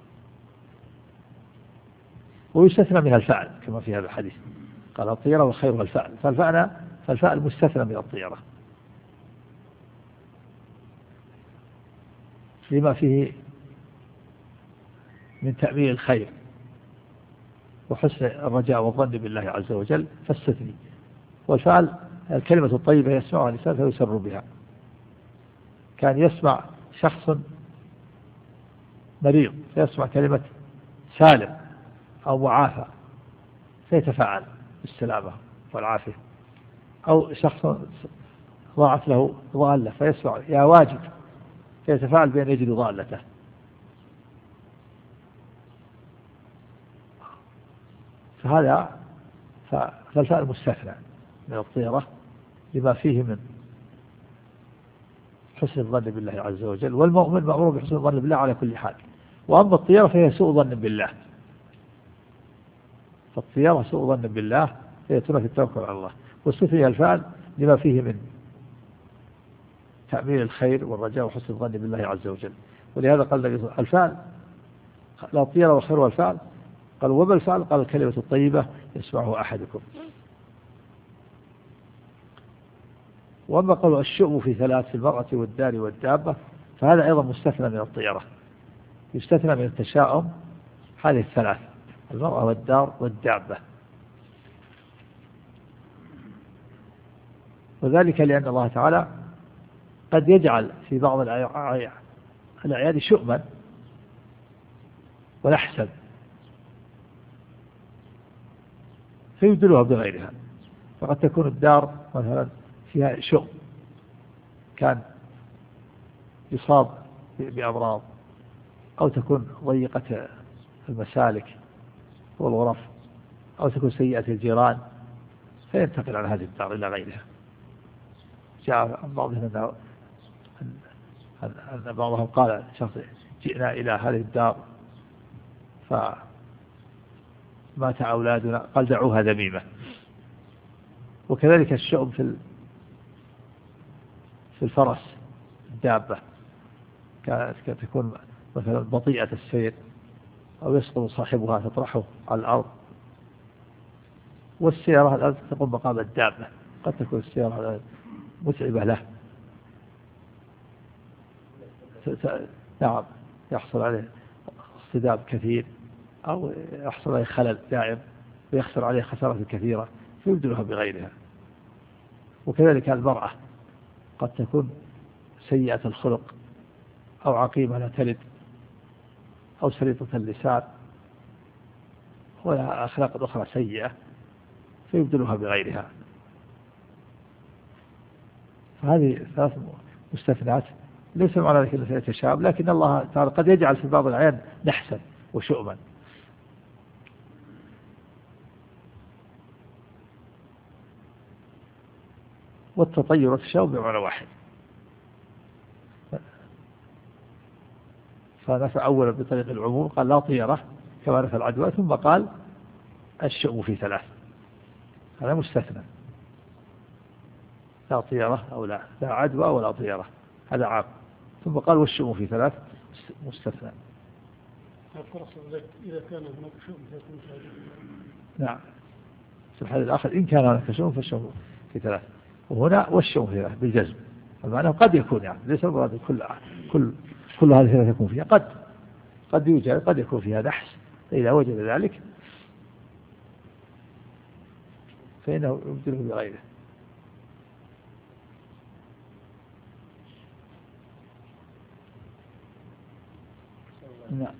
ويستثنى منها الفعل كما في هذا الحديث، قال الطيرة وخيرها الفعل، فالفعل فالفعل مستثنى من الطيرة لما فيه من تأمين الخير وحسن الرجاء والظن بالله عز وجل فاستثني. والفعل الكلمة الطيبة يسمعها الإنسان فيسر بها. كان يسمع شخص مريض فيسمع كلمة سالم أو معافى فيتفاعل بالسلامة والعافية، أو شخص ضاعت له ضالة فيسمع يا واجد فيتفاعل بأن يجد ضالته. فهذا فالفعل مستثنى من الطيرة لما فيه من حسن الظن بالله عز وجل، والمؤمن مأمور بحسن الظن بالله على كل حال. وأما الطيرة فهي سوء ظن بالله، فالطيرة سوء ظن بالله هي تنافي التوكل على الله، واستثني الفعل لما فيه من تأمين الخير والرجاء وحسن الظن بالله عز وجل. ولهذا قال الفعل لا الطيرة والخير والفعل، قال وما الفعل؟ قال الكلمة الطيبة يسمعه أحدكم. وأما قالوا الشؤم في ثلاث في المرأة والدار والدابة فهذا أيضا مستثنى من الطيرة، يستثنى من التشاؤم هذه الثلاث المرأة والدار والدابة، وذلك لأن الله تعالى قد يجعل في بعض الأعياد شؤما ونحسا فيبدلها بغيرها. فقد تكون الدار مثلا فيها شؤم كان يصاب بأمراض، أو تكون ضيقة المسالك والغرف، أو تكون سيئة الجيران فينتقل عن هذه الدار إلى غيرها. جاء عن بعضهم أن بعضهم قال شخص جئنا إلى هذه الدار فمات أولادنا قال دعوها ذميمة. وكذلك الشؤم في في الفرس الدابة كانت تكون مثلا بطيئة السير أو يسقط صاحبها تطرحه على الأرض. والسيارة الآن تقوم مقام الدابة، قد تكون السيارة متعبة له، نعم يحصل عليه اصطدام كثير أو يحصل عليه خلل دائم ويخسر عليه خسارة كثيرة فيبدلها بغيرها. وكذلك المرأة قد تكون سيئة الخلق أو عقيمة لا تلد أو سليطة اللسان ولا أخلاق أخرى سيئة فيبدلها بغيرها. فهذه ثلاث مستثنات ليس معنى ذلك أنه يتشابه، لكن الله تعالى قد يجعل في بعض الأعيان نحسا وشؤما. والتطير والتشاؤم بمعنى واحد. فنفى أولا بطريق العموم قال لا طيرة كما نفى العدوى، ثم قال الشؤم في ثلاث، هذا مستثنى، لا طيرة أو لا لا عدوى ولا طيرة، هذا عام. ثم قال والشؤم في ثلاث مستثنى. إذا كان هناك شؤم فيكون شاهد. نعم في الحديث الآخر إن كان هناك شؤم فالشؤم في ثلاث، وهنا والشؤم في ثلاث بالجزم، المعنى قد يكون يعني ليس المراد كل كل كل هذه الثلاث يكون فيها، قد قد يوجد قد يكون فيها نحس، فإذا وجد ذلك فإنه يبدله بغيره. نعم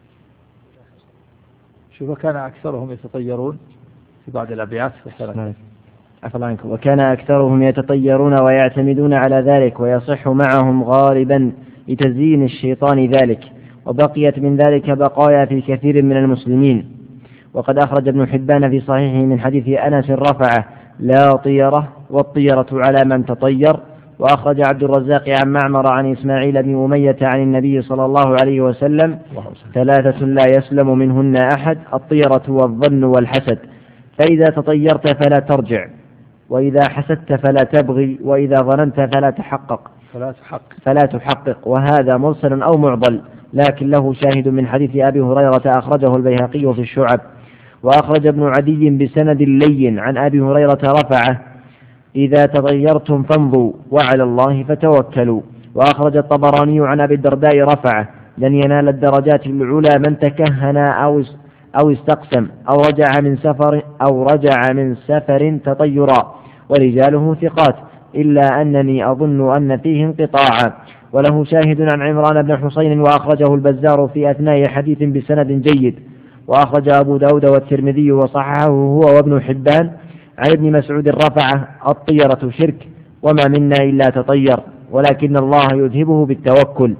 شوف كان أكثرهم يتطيرون في بعض الأبيات. عفى الله عنكم. وكان أكثرهم يتطيرون ويعتمدون على ذلك ويصح معهم غالبا لتزيين الشيطان ذلك، وبقيت من ذلك بقايا في كثير من المسلمين. وقد أخرج ابن حبان في صحيحه من حديث أنس رفعه لا طيرة، والطيرة على من تطير، وأخرج عبد الرزاق عن معمر عن إسماعيل بن أمية عن النبي صلى الله عليه وسلم ثلاثة لا يسلم منهن أحد: الطيرة والظن والحسد، فإذا تطيرت فلا ترجع، وإذا حسدت فلا تبغي، وإذا ظننت فلا تحقق فلا تحقق فلا تحقق وهذا مرسل أو معضل، لكن له شاهد من حديث أبي هريرة أخرجه البيهقي في الشعب. وأخرج ابن عدي بسند لين عن أبي هريرة رفعه: إذا تطيرتم فامضوا وعلى الله فتوكلوا. وأخرج الطبراني عن أبي الدرداء رفعه: لن ينال الدرجات العلى من تكهن أو أو استقسم أو رجع من سفر أو رجع من سفر تطيرا، ورجاله ثقات، إلا أنني أظن أن فيه انقطاعا. وله شاهد عن عمران بن حسين وأخرجه البزار في أثناء حديث بسند جيد. وأخرج أبو داود والترمذي وصححه هو وابن حبان عن ابن مسعود رفعه: الطيرة شرك، وما منا إلا تطير، ولكن الله يذهبه بالتوكل.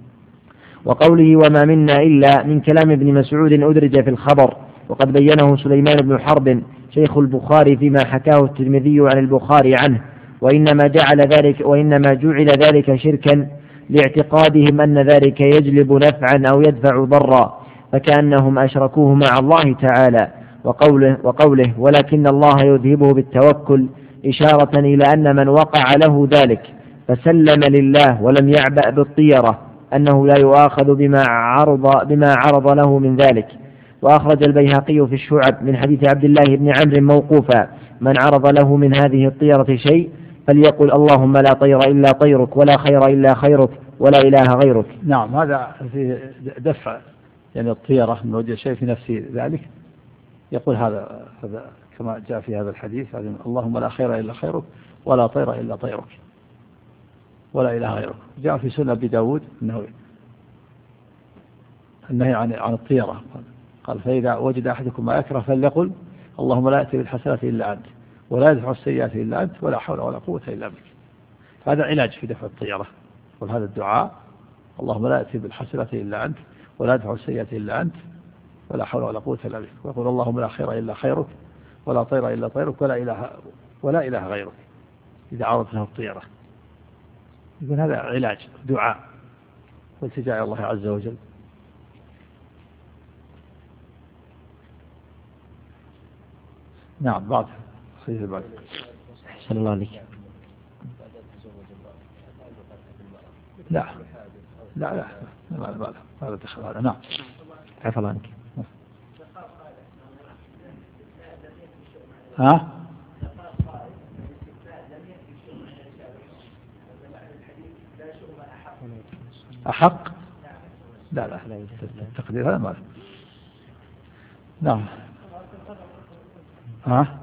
وقوله وما منا إلا من كلام ابن مسعود أدرج في الخبر، وقد بينه سليمان بن حرب شيخ البخاري فيما حكاه الترمذي عن البخاري عنه، وإنما جعل ذلك وإنما جعل ذلك شركا لاعتقادهم أن ذلك يجلب نفعا أو يدفع ضرا، فكأنهم أشركوه مع الله تعالى. وقوله, وقوله ولكن الله يذهبه بالتوكل إشارة إلى أن من وقع له ذلك فسلم لله ولم يعبأ بالطيرة أنه لا يؤاخذ بما عرض, بما عرض له من ذلك. وأخرج البيهقي في الشعب من حديث عبد الله بن عمرو موقوفا: من عرض له من هذه الطيرة شيء فليقل اللهم لا طير إلا طيرك، ولا خير إلا خيرك، ولا إله غيرك. نعم، هذا في دفع يعني الطيرة من وجه شيء في نفس ذلك، يقول هذا هذا كما جاء في هذا الحديث: اللهم لا خير إلا خيرك، ولا طير إلا طيرك، ولا إله غيرك. جاء في سنة أبي داود أنه النهي عن عن الطيرة، قال: فإذا وجد أحدكم ما يكره فليقل اللهم لا يأتي بالحسنات إلا أنت، ولا يدفع السيئات إلا أنت، ولا حول ولا قوة إلا بك. هذا علاج في دفع الطيرة، وهذا الدعاء: اللهم لا يأتي بالحسنات إلا أنت، ولا يدفع السيئات إلا أنت، ولا حول ولا قوة إلا بك. ويقول اللهم لا خير إلا خيرك، ولا طير إلا طيرك، ولا إله ولا إله غيرك، إذا عرضت له الطيرة. يقول هذا علاج دعاء والتجاء إلى الله عز وجل. نعم، بعد خير بعد. أحسن الله عليك. لا لا لا لا لا هذا دخل هذا. نعم، عفى الله عنك. ها أحق؟ لا لا التقدير هذا ما. نعم. ها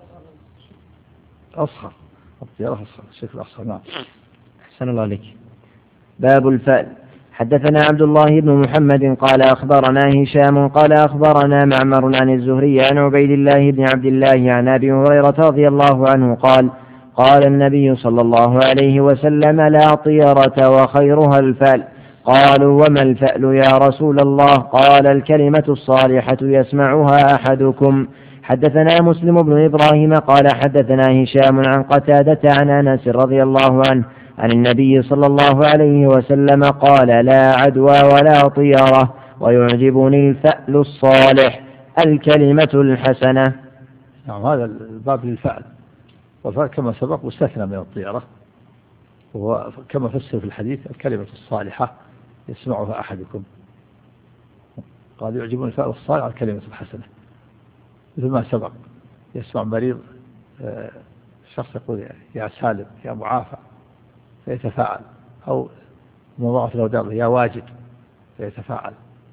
أصغر الطيارة أصغر، الشكل أصغر. نعم. أحسن الله عليك. باب الفأل. حدثنا عبد الله بن محمد قال أخبرنا هشام قال أخبرنا معمر عن الزهري عن عبيد الله بن عبد الله عن أبي هريرة رضي الله عنه قال: قال النبي صلى الله عليه وسلم: لا طيرة وخيرها الفأل. قالوا: وما الفأل يا رسول الله؟ قال: الكلمة الصالحة يسمعها أحدكم. حدثنا مسلم بن إبراهيم قال حدثنا هشام عن قتادة عن أنس رضي الله عنه عن النبي صلى الله عليه وسلم قال: لا عدوى ولا طيرة، ويعجبني الفأل الصالح، الكلمة الحسنة. نعم، هذا الباب للفأل، والفأل كما سبق مستثنى من الطيرة، وهو كما فسر في الحديث: الكلمة الصالحة يسمعها أحدكم. قال: يعجبني الفأل الصالح، الكلمة الحسنة، مثل ما سبق. يسمع مريض شخص يقول: يا سالم، يا معافى، فيتفاعل، أو مضاعف له درجة: يا واجد، فيتفاعل.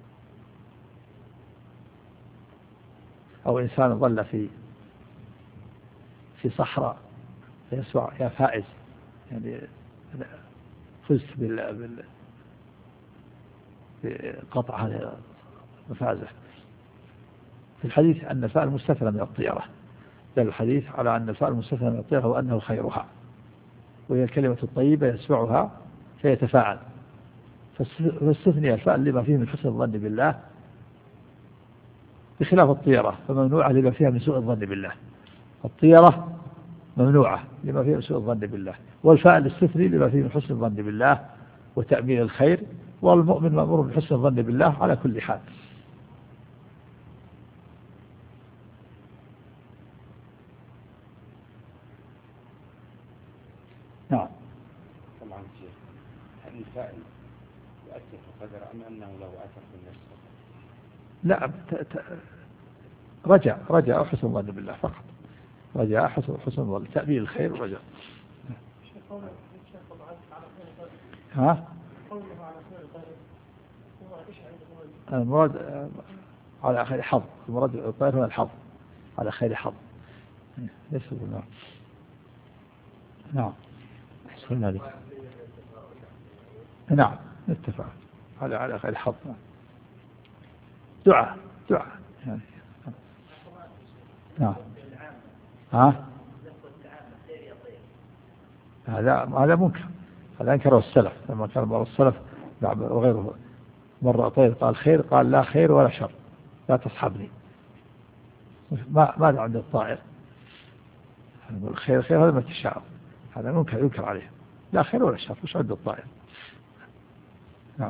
أو إنسان ظل في في صحراء فيسمع: يا فائز، يعني فزت بال بقطع هذه المفازة. في الحديث أن الفأل مستثنى من الطيرة، دل الحديث على أن الفأل مستثنى من الطيرة وأنه خيرها، وهي الكلمة الطيبة يسمعها فيتفاعل. فاستثني الفأل لما فيه من حسن الظن بالله، بخلاف الطيرة فممنوعة لما فيها من سوء الظن بالله. الطيرة ممنوعة لما فيه من سوء الظن بالله، والفاء الاستثني لما فيه من حسن الظن بالله وتأمين الخير، والمؤمن مأمور بحسن الظن بالله على كل حال. نعم. طبعا شيخ، هل الفاعل يؤثر في القدر أم أنه له أثر في النفس؟ لا، رجع رجع حسن الظن بالله فقط، رجع حسن حسن الظن، تأمين الخير ورجع. ها؟ المراد على خير حظ، المراد الطائر هنا الحظ، على خير حظ. ليس بالله. نعم. أحسن عليك. نعم نتفق على على خير حظ. دعاء دعاء يعني. نعم. ها؟ هذا هذا منكر، هذا أنكره السلف لما كان بعض السلف وغيره مرة طير قال خير، قال لا خير ولا شر، لا تصحبني. ما ماذا عند الطائر؟ الخير خير هذا ما تشاء، هذا منكر ينكر عليه، لا خير ولا شر، وش عند الطائر؟ نعم.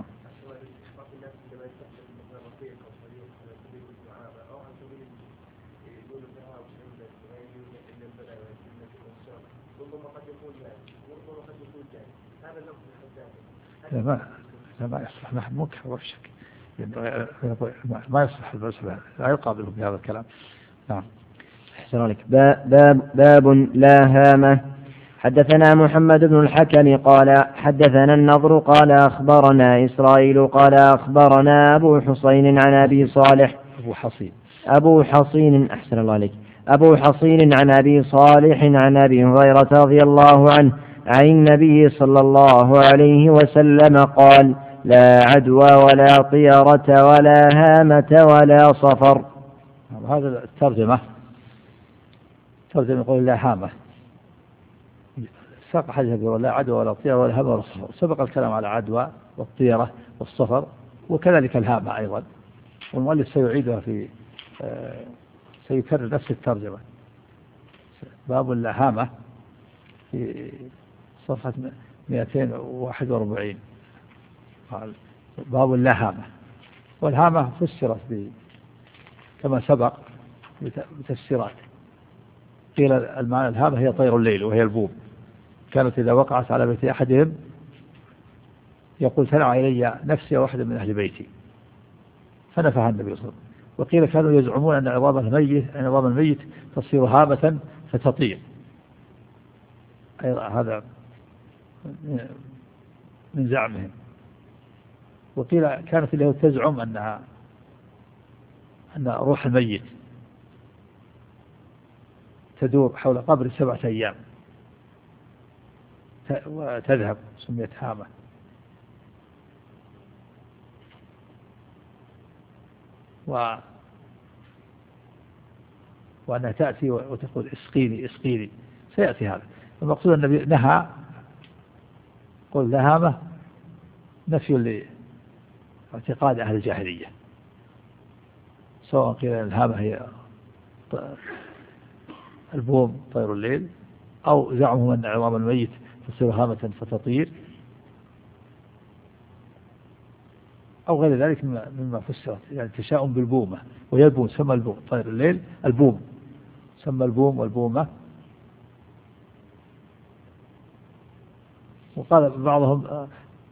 لا ما لا ما يصلح، ما منكر ولا شك، ما يصلح المسألة، لا يقابله بهذا الكلام. نعم. أحسن عليك. باب باب لا هامة. حدثنا محمد بن الحكم قال حدثنا النضر قال أخبرنا إسرائيل قال أخبرنا أبو حصين عن أبي صالح أبو حصين أبو حصين أحسن الله عليك أبو حصين عن أبي صالح عن أبي هريرة رضي الله عنه عن النبي صلى الله عليه وسلم قال لا عدوى ولا طيرة ولا هامة ولا صفر. هذا الترجمة ترجمة يقول لا هامة، ساق حديث يقول لا عدوى ولا طيرة ولا هامة ولا صفر. سبق الكلام على عدوى والطيرة والصفر وكذلك الهامة أيضا، والمؤلف سيعيدها في آه سيكرر نفس الترجمة. باب لا هامة في صفحة مئتين وواحد وأربعين قال باب لا هامة. والهامة فسرت كما سبق بتفسيرات. قيل المعنى الهامة هي طير الليل وهي البوم، كانت إذا وقعت على بيت أحدهم يقول تنع إلي نفسي واحد من أهل بيتي، فنفها النبي صلى الله عليه وسلم. وقيل كانوا يزعمون أن عظام الميت أن عظام الميت تصير هامة فتطير، أيضا هذا من زعمهم. وقيل كانت اليهود تزعم أنها أن روح الميت تدور حول قبر سبعة أيام وتذهب، سميت هامة. و وأنها تأتي وتقول اسقيني اسقيني، سيأتي هذا. المقصود النبي نهى، قل لهامة نفي لاعتقاد أهل الجاهلية، سواء قيل الهامة هي البوم طير الليل، أو زعمهم أن عظام الميت تصير هامة فتطير، أو غير ذلك مما فسرت، يعني تشاؤم بالبومة، وهي البوم، سمى البوم طير الليل البوم، سمى البوم والبومة. وقال بعضهم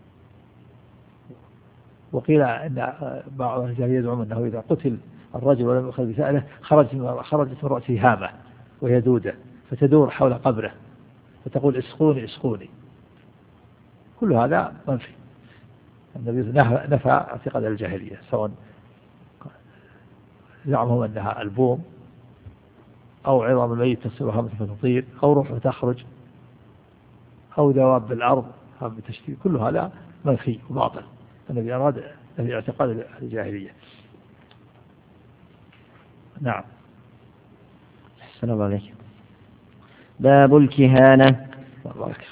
وقيل أن بعض الجاهلية يزعم أنه إذا قتل الرجل ولم يأخذ بسائله خرجت خرجت من رأسه هامة وهي دودة فتدور حول قبره فتقول اسقوني اسقوني. كل هذا منفي. النبي نفى اعتقاد الجاهلية، سواء زعمهم أنها البوم أو عظام الميت تصير هامة فتطير أو روح تخرج أو دواب بالأرض هم بتشتي، كل هذا منفي وباطل. النبي أراد نفي اعتقاد الجاهلية. نعم. أحسن الله عليك. باب الكهانة. بارك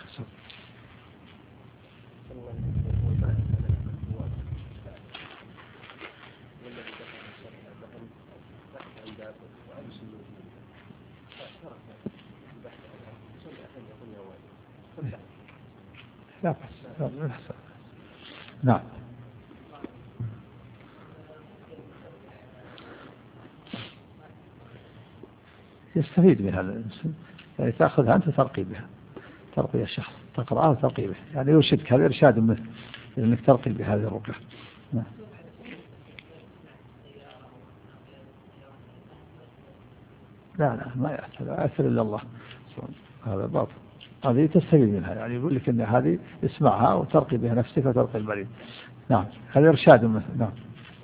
لا بس نعم. يستفيد من هذا يعني تأخذها أنت ترقي بها، ترقي الشخص تقرأها وترقي به، يعني يرشدك، هذا إرشاد منه أنك ترقي بهذه الرقية. نعم. لا لا ما يأثر، لا يأثر إلا الله، هذا باطل، هذه تستفيد منها، يعني يقول لك أن هذه اسمعها وترقي بها نفسك وترقي المريض. نعم هذا إرشاد منه. نعم.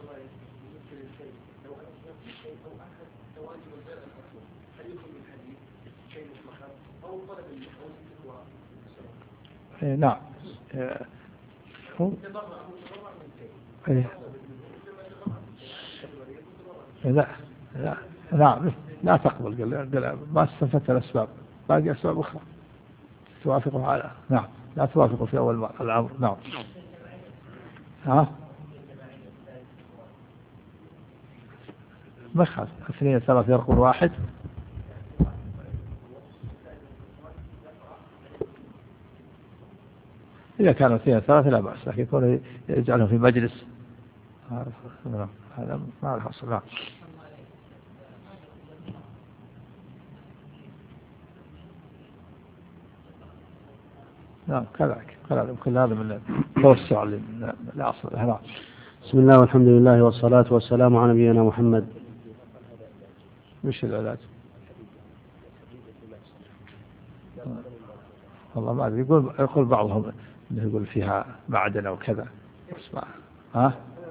نعم. لا لا نعم لا تقبل، قال ما استفدت الأسباب، باقي أسباب أخرى توافقه على. نعم لا توافقه في أول الأمر. نعم. ها ما خالف، اثنين ثلاثة يرقون واحد. إذا كانوا اثنين ثلاثة لا بأس، لكن يكون يجعلهم في مجلس هذا ما له أصل. نعم. نعم كذلك كل هذا من التوسع لا أصل له. بسم الله والحمد لله والصلاة والسلام على نبينا محمد. وش العلاج؟ والله ما أدري، يقول يقول بعضهم إنه يقول فيها معدن أو كذا، اسمع ها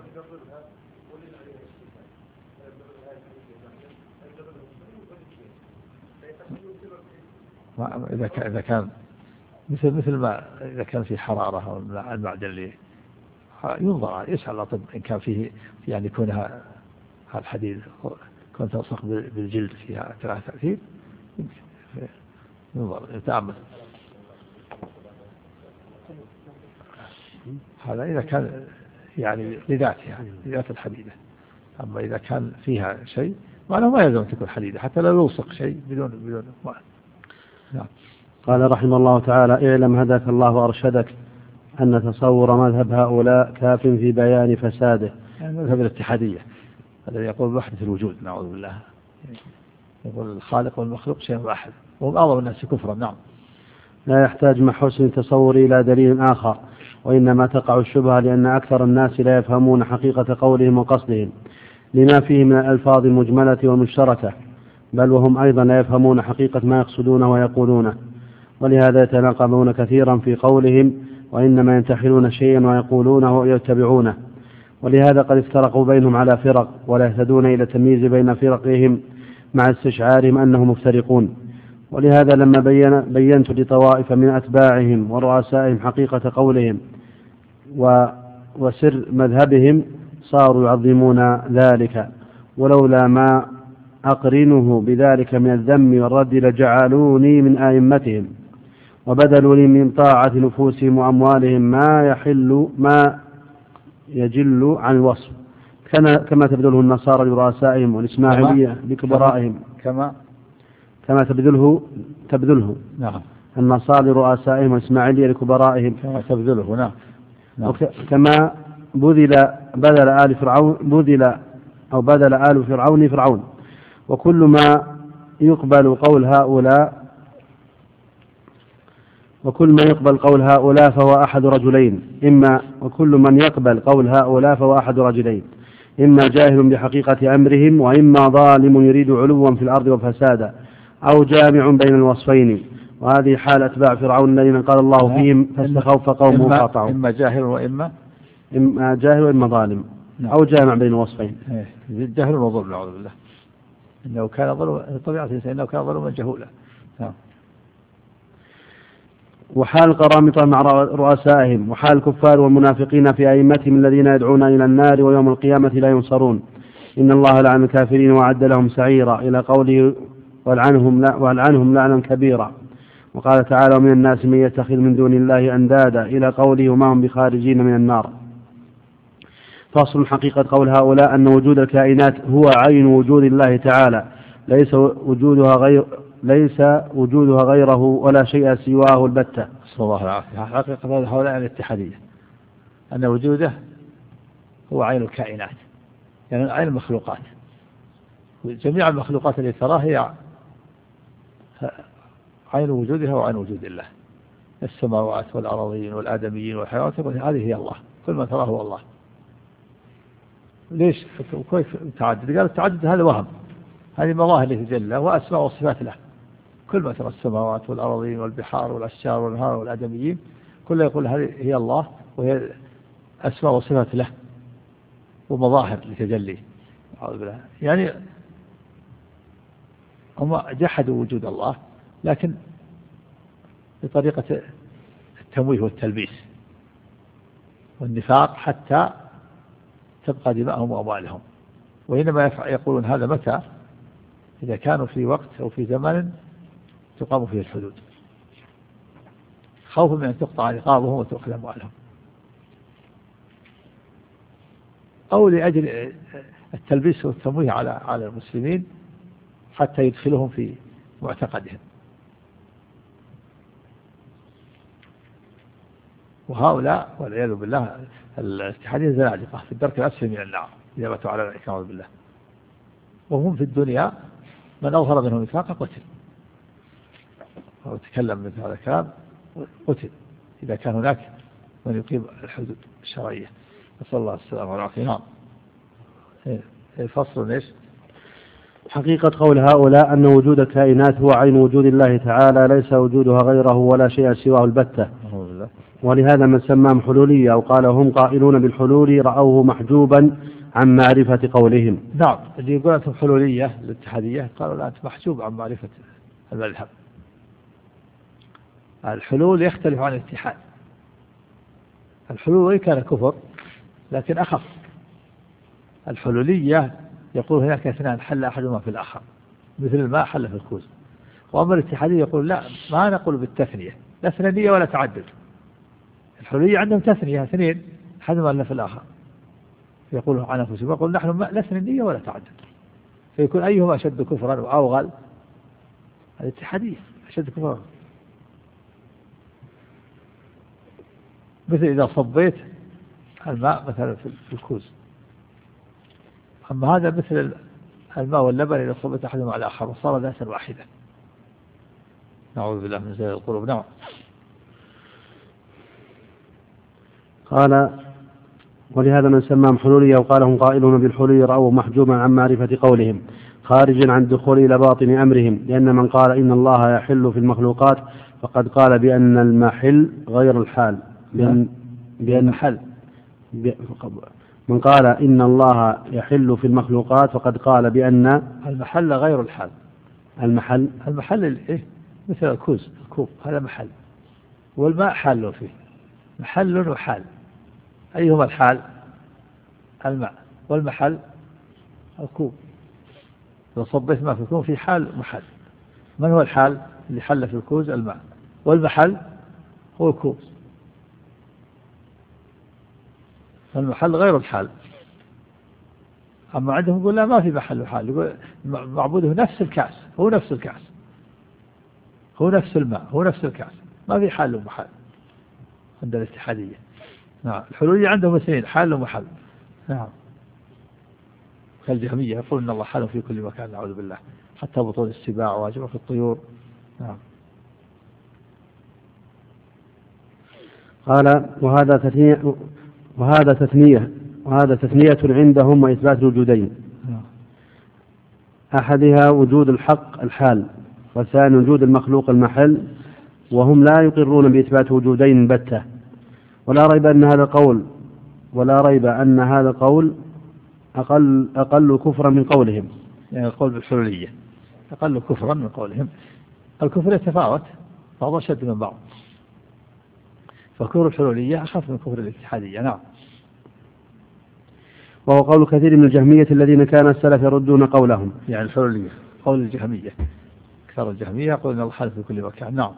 ما إذا كان إذا كان مثل مثل ما إذا كان في حرارة أو المعدن اللي ينظر يسأل الأطباء إن كان فيه يعني يكونها الحديد كون تلصق بالجلد فيها تأثير، ينظر يتأمل. هذا إذا كان يعني لذاتها يعني لذات الحديدة، أما إذا كان فيها شيء معناه ما يلزم تكون حديدة حتى لو يلصق شيء بدون بدون ما. نعم. قال رحمه الله تعالى: اعلم هداك الله وأرشدك أن تصور مذهب هؤلاء كاف في بيان فساده. يعني مذهب الاتحادية الذي يقول بوحدة الوجود، نعوذ بالله، يقول الخالق والمخلوق شيء واحد، وهم أعظم الناس كفرا. نعم. لا يحتاج مع حسن التصور إلى دليل آخر، وإنما تقع الشبهة لأن أكثر الناس لا يفهمون حقيقة قولهم وقصدهم لما فيه من الألفاظ المجملة والمشتركة، بل وهم أيضا لا يفهمون حقيقة ما يقصدونه ويقولونه، ولهذا يتناقضون كثيرا في قولهم، وإنما ينتحلون شيئا ويقولونه ويتبعونه، ولهذا قد افترقوا بينهم على فرق ولا يهتدون إلى التمييز بين فرقهم مع استشعارهم أنهم مفترقون. ولهذا لما بين بينت لطوائف من أتباعهم ورؤسائهم حقيقة قولهم وسر مذهبهم صاروا يعظمون ذلك، ولولا ما أقرنه بذلك من الذم والرد لجعلوني من آئمتهم، وبدلوا لي من طاعة نفوسهم وأموالهم ما يحل ما يجل عن الوصف، كما تبذله النصارى لرؤسائهم والإسماعيلية لكبرائهم، كما كما تبذله تبذله نعم النصارى لرؤسائهم والإسماعيلية لكبرائهم، كما تبذله. نعم. نعم. كما بذل بذل آل فرعون بذل أو بذل آل فرعون فرعون. وكل ما يقبل قول هؤلاء وكل ما يقبل قول هؤلاء فهو أحد رجلين، إما وكل من يقبل قول هؤلاء فهو أحد رجلين، إما جاهل بحقيقة أمرهم، وإما ظالم يريد علوا في الأرض وفسادا، أو جامع بين الوصفين. وهذه حال أتباع فرعون الذين قال الله فيهم فاستخف قومه وقاطعوا. إما جاهل وإما إما جاهل وإما ظالم. نعم. أو جامع بين الوصفين. الجهل وظلم، نعوذ بالله، إنه كان ظلما، طبيعة الإنسان إنه كان ظلما جهولا. نعم. وحال القرامطة مع رؤسائهم، وحال الكفار والمنافقين في أئمتهم الذين يدعون إلى النار ويوم القيامة لا ينصرون. إن الله لعن الكافرين وعد لهم سعيرا، إلى قوله والعنهم والعنهم لعنا كبيرا. وقال تعالى: ومن الناس من يتخذ من دون الله أندادا، إلى قوله وما هم بخارجين من النار. فاصل حقيقة قول هؤلاء أن وجود الكائنات هو عين وجود الله تعالى، ليس وجودها غير ليس وجودها غيره ولا شيء سواه البتة. نسأل الله العافية. حقيقة هؤلاء الاتحادية أن وجوده هو عين الكائنات، يعني عين المخلوقات، جميع المخلوقات التي تراها هي عين وجودها وعين وجود الله، السماوات والأراضين والآدميين والحيوانات هذه هي الله، كل ما تراه هو الله. ليش وكيف تعدد؟ قال التعدد هذا وهم، هذه مظاهر لتجلى وأسماء وصفات له. كل ما ترى السماوات والأراضين والبحار والأشجار والأنهار والآدميين كله يقول هذه هي الله، وهي أسماء وصفات له ومظاهر لتجلي. يعني هم جحدوا وجود الله لكن بطريقة التمويه والتلبيس والنفاق حتى تبقى دماءهم وأموالهم. وإنما يقولون هذا متى؟ إذا كانوا في وقت أو في زمن تقام فيه الحدود، خوفا من أن تقطع رقابهم وتؤخذ أموالهم، أو لأجل التلبيس والتمويه على على المسلمين حتى يدخلهم في معتقدهم. وهؤلاء والعياذ بالله الاتحادية زنادقة في الدرك الأسفل من النار إذا ماتوا على ذلك نعوذ بالله. وهم في الدنيا من أظهر منهم نفاقا قتل، أو تكلم مثل هذا الكلام قتل إذا كان هناك من يقيم الحدود الشرعية. نسأل الله السلامة والعافية. نعم. فصل ايش؟ حقيقة قول هؤلاء أن وجود الكائنات هو عين وجود الله تعالى، ليس وجودها غيره ولا شيء سواه البتة. ولهذا من سماهم حلولية أو قال هم قائلون بالحلول رأوه محجوبا عن معرفة قولهم. نعم، اللي يقول أنتم حلولية الاتحادية قالوا لا أنت محجوب عن معرفة المذهب. الحلول يختلف عن الاتحاد. الحلول وإن كان كفر لكن أخف. الحلولية يقول هناك اثنان حل أحدهما في الآخر مثل الماء حل في الكوز. وأما الاتحادية يقول لا، ما نقول بالتثنية، لا اثنية ولا تعدد. الحلولية عندهم تثنية اثنين أحدهما إلا في الآخر، يقولوا عن أنفسهم، يقول نحن لا اثنية ولا تعدد، فيكون أيهما أشد كفرا وأوغل؟ الاتحادية أشد كفرا. مثل إذا صبيت الماء مثلا في الكوز، أما هذا مثل الماء واللبن إذا صبت أحدهما على الآخر وصار ذاتا واحدة. نعوذ بالله من زيغ القلوب. نعم. قال ولهذا من سماهم حلولية وقالهم قائلون بالحلول رأوا محجوبا عن معرفة قولهم خارجا عن الدخول إلى باطن أمرهم، لأن من قال إن الله يحل في المخلوقات فقد قال بأن المحل غير الحال، بأن, بأن حل من قال إن الله يحل في المخلوقات فقد قال بأن المحل غير الحال. المحل المحل إيه؟ مثل الكوز، الكوب هذا محل، والماء حال فيه، محل وحال. أيهما الحال؟ الماء، والمحل الكوب. لو صبيت ماء في الكوب في حال محل. من هو الحال اللي حل في الكوز؟ الماء، والمحل هو الكوب. المحل غير الحال. أما عندهم يقول لا ما في محل وحال، يقول معبوده نفس الكأس، هو نفس الكأس، هو نفس الماء، هو نفس الكأس، ما في حال ومحل عند الاتحادية. نعم. الحلولية عندهم اثنين، حال ومحل. نعم. كالجهمية يقول إن الله حال في كل مكان نعوذ بالله، حتى بطون السباع واجب في الطيور. نعم. قال وهذا تثنية وهذا تثنية وهذا تثنية عندهم وإثبات الوجودين، أحدها وجود الحق الحال، والثاني وجود المخلوق المحل، وهم لا يقرون بإثبات وجودين بتة. ولا ريب أن هذا قول ولا ريب أن هذا قول أقل أقل كفرا من قولهم. يعني القول بالحلولية أقل كفرا من قولهم. الكفر يتفاوت، بعض أشد من بعض، فكفر الحلولية أخف من كفر الاتحادية. نعم. وهو قول كثير من الجهمية الذين كان السلف يردون قولهم. يعني الحلولية قول الجهمية، أكثر الجهمية يقول إن الله حال في كل مكان. نعم.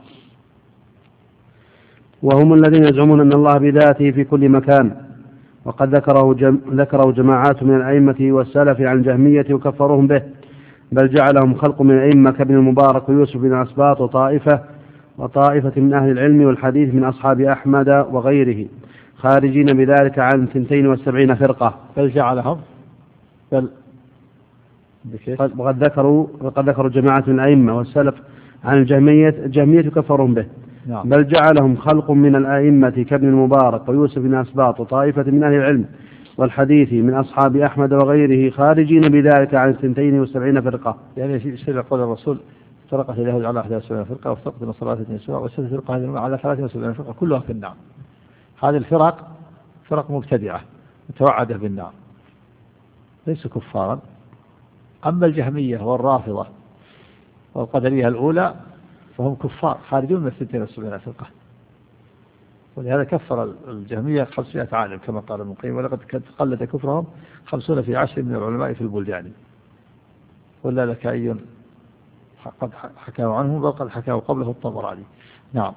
وهم الذين يزعمون أن الله بذاته في كل مكان، وقد ذكره جم... ذكره جماعات من الأئمة والسلف عن الجهمية وكفرهم به، بل جعلهم خلق من الأئمة كابن المبارك ويوسف بن أسباط وطائفة وطائفة من أهل العلم والحديث من أصحاب أحمد وغيره خارجين بذلك عن اثنتين وسبعين فرقة. بل جعلهم بل وقد ذكروا وقد ذكروا جماعة من الأئمة والسلف عن الجهمية الجهمية كفرهم به. نعم. بل جعلهم خلق من الأئمة كابن المبارك ويوسف بن أسباط وطائفة من أهل العلم والحديث من أصحاب أحمد وغيره خارجين بذلك عن اثنتين وسبعين فرقة. يعني يصير قول الرسول فرقت اليهود على إحدى وسبعين فرقة وفرقت النصارى على اثنتين وسبعين وستة فرقة هذه الأمة على ثلاثة وسبعين فرقة كلها في النار. هذه الفرق فرق مبتدعة متوعدة بالنار ليسوا كفارا. أما الجهمية والرافضة والقدرية الأولى فهم كفار خارجون من اثنتين وسبعين فرقة. ولهذا كفر الجهمية خمسمائة عالم كما قال ابن القيم ولقد قلد كفرهم خمسون في عشر من العلماء في البلدان ولا لك أي قد حكوا عنه بل قد حكوا قبله الطبراني. نعم.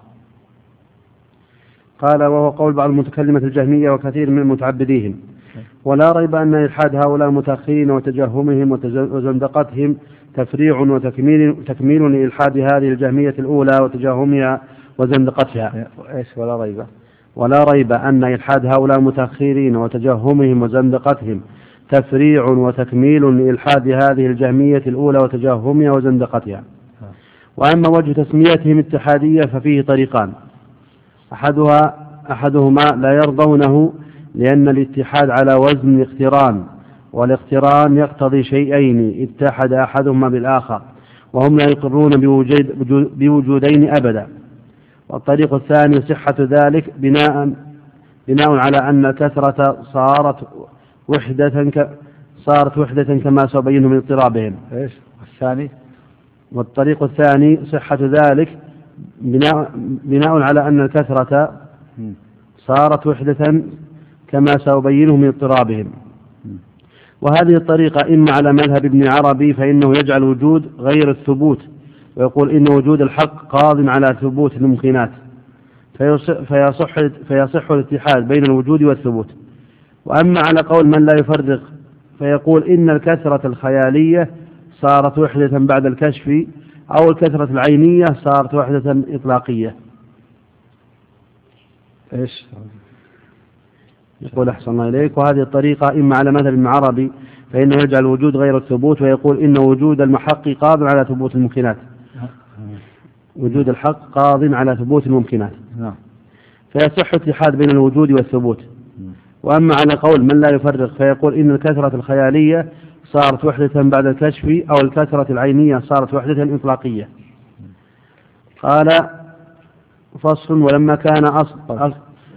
قال وهو قول بعض المتكلمة الجهمية وكثير من متعبديهم. ولا ريب أن إلحاد هؤلاء المتأخرين وتجهمهم وزندقتهم تفريع وتكميل تكميل لإلحاد هذه الجهمية الأولى وتجهمها وزندقتها. إيش ولا ريب ولا ريب أن إلحاد هؤلاء المتأخرين وتجهمهم وزندقتهم تفريع وتكميل لإلحاد هذه الجهمية الأولى وتجهمها وزندقتها. وأما وجه تسميتهم اتحادية ففيه طريقان أحدها أحدهما لا يرضونه لأن الاتحاد على وزن الاقتران والاقتران يقتضي شيئين اتحد أحدهما بالآخر وهم لا يقرون بوجود بوجودين أبدا. والطريق الثاني صحة ذلك بناء بناء على أن الكثرة صارت وحدة ك صارت وحدة كما سأبينه من اضطرابهم. إيش الثاني؟ والطريق الثاني صحة ذلك بناء بناء على أن الكثرة صارت وحدة كما سأبينه من اضطرابهم. وهذه الطريقة إما على مذهب ابن عربي فإنه يجعل وجود غير الثبوت ويقول إن وجود الحق قاض على ثبوت الممكنات فيصح, فيصح الاتحاد بين الوجود والثبوت. وأما على قول من لا يفرق فيقول إن الكثرة الخيالية صارت وحدة بعد الكشف أو الكثرة العينية صارت وحدة إطلاقية. إيش يقول أحسن الله إليك وهذه الطريقة إما على مذهب ابن عربي فإنه يجعل وجود غير الثبوت ويقول إن وجود المحق قاض على ثبوت الممكنات وجود الحق قاض على ثبوت الممكنات فيصح اتحاد بين الوجود والثبوت. وأما على قول من لا يفرق فيقول إن الكثرة الخيالية صارت وحدة بعد الكشف أو الكثرة العينية صارت وحدة إطلاقية. قال فصل ولما كان أصل, أصل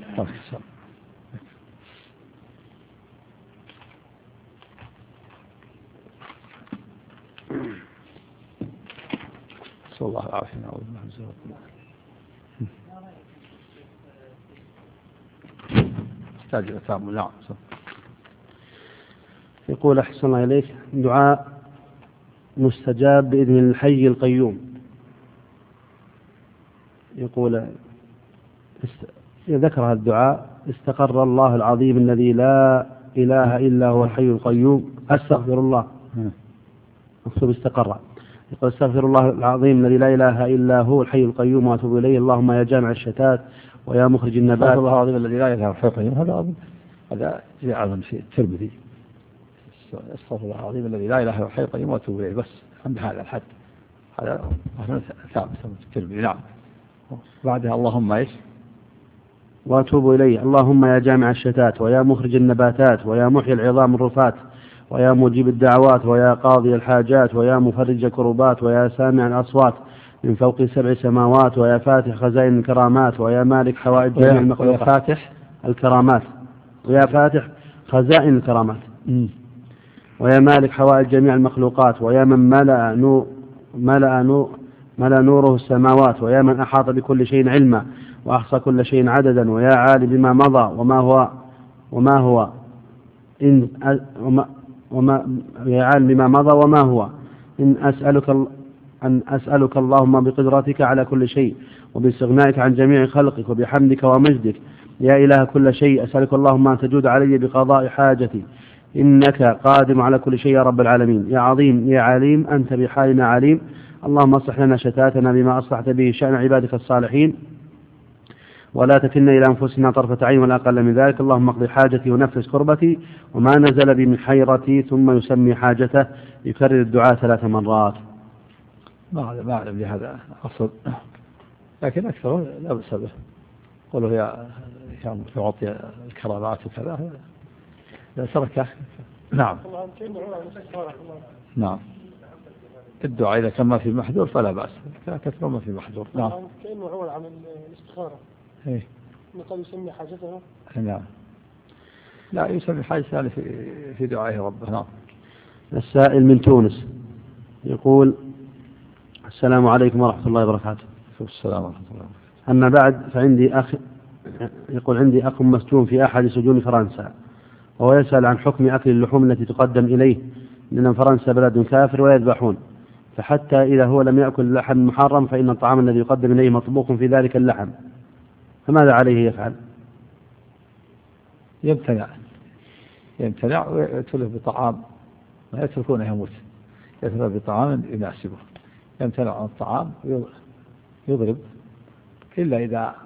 صلى الله عليه وسلم احتاج إلى تأمل. نعم. يقول أحسن الله إليك دعاء مستجاب بإذن الحي القيوم. يقول ذكر هذا الدعاء استقر الله العظيم الذي لا إله إلا هو الحي القيوم أستغفر الله مكتوب استقر. يقول استغفر الله العظيم الذي لا إله إلا هو الحي القيوم وأتوب إليه اللهم يا جامع الشتات ويا مخرج النبات. استغفر الله العظيم الذي لا إله إلا هو الحي القيوم هذا هذا جاء في الترمذي. استغفر الله العظيم الذي لا إله إلا هو الحي القيوم وأتوب إليه بس عند هذا الحد هذا ثابت في الترمذي. نعم. بعدها اللهم إيش وأتوب إليه اللهم يا جامع الشتات ويا مخرج النباتات ويا محيي العظام الرفات ويا مجيب الدعوات ويا قاضي الحاجات ويا مفرج الكربات ويا سامع الأصوات من فوق سبع سماوات ويا فاتح خزائن الكرامات ويا مالك حوائج جميع المخلوقات ويا فاتح الكرامات ويا فاتح خزائن الكرامات م. ويا مالك حوائج جميع المخلوقات ويا من ملأ نور ملأ نور ملأ نوره السماوات ويا من أحاط بكل شيء علما وأحصى كل شيء عددا ويا عالم بما مضى وما هو وما هو إن وما وما يا عالم بما مضى وما هو إن أسألك أن أسألك اللهم بقدرتك على كل شيء وباستغنائك عن جميع خلقك وبحمدك ومجدك يا إله كل شيء أسألك اللهم أن تجود علي بقضاء حاجتي إنك قادم على كل شيء يا رب العالمين، يا عظيم يا عليم أنت بحالنا عليم، اللهم اصلح لنا شتاتنا بما أصلحت به شأن عبادك الصالحين، ولا تكلنا إلى أنفسنا طرفة عين ولا أقل من ذلك، اللهم اقض حاجتي ونفس كربتي وما نزل بي من حيرتي، ثم يسمي حاجته، يكرر الدعاء ثلاث مرات. ما ما أعلم لهذا أصل، لكن أكثر لا بأس به. قوله يا يعطي الكرامات وكذا لا تركه. نعم نعم. الدعاء إذا كان ما في محذور فلا بأس، كثر ما في محذور. نعم. كأنه عول عن الاستخارة. إيه. قد يسمي حاجته. نعم. لا يسمي حاجته في في دعائه ربه. نعم. السائل من تونس يقول: السلام عليكم ورحمة الله وبركاته. السلام ورحمة الله. أما بعد، فعندي أخ يقول عندي أخ مسجون في أحد سجون فرنسا، وهو يسأل عن حكم أكل اللحوم التي تقدم إليه، لأن فرنسا بلد كافر ولا يذبحون، فحتى إذا هو لم يأكل اللحم محرم فإن الطعام الذي يقدم إليه مطبوخ في ذلك اللحم، فماذا عليه يفعل؟ يمتنع يمتنع ويأتله بطعام ما يتركونه يموت، يأتله بطعام يناسبه، يمتنع عن الطعام يضرب، إلا إذا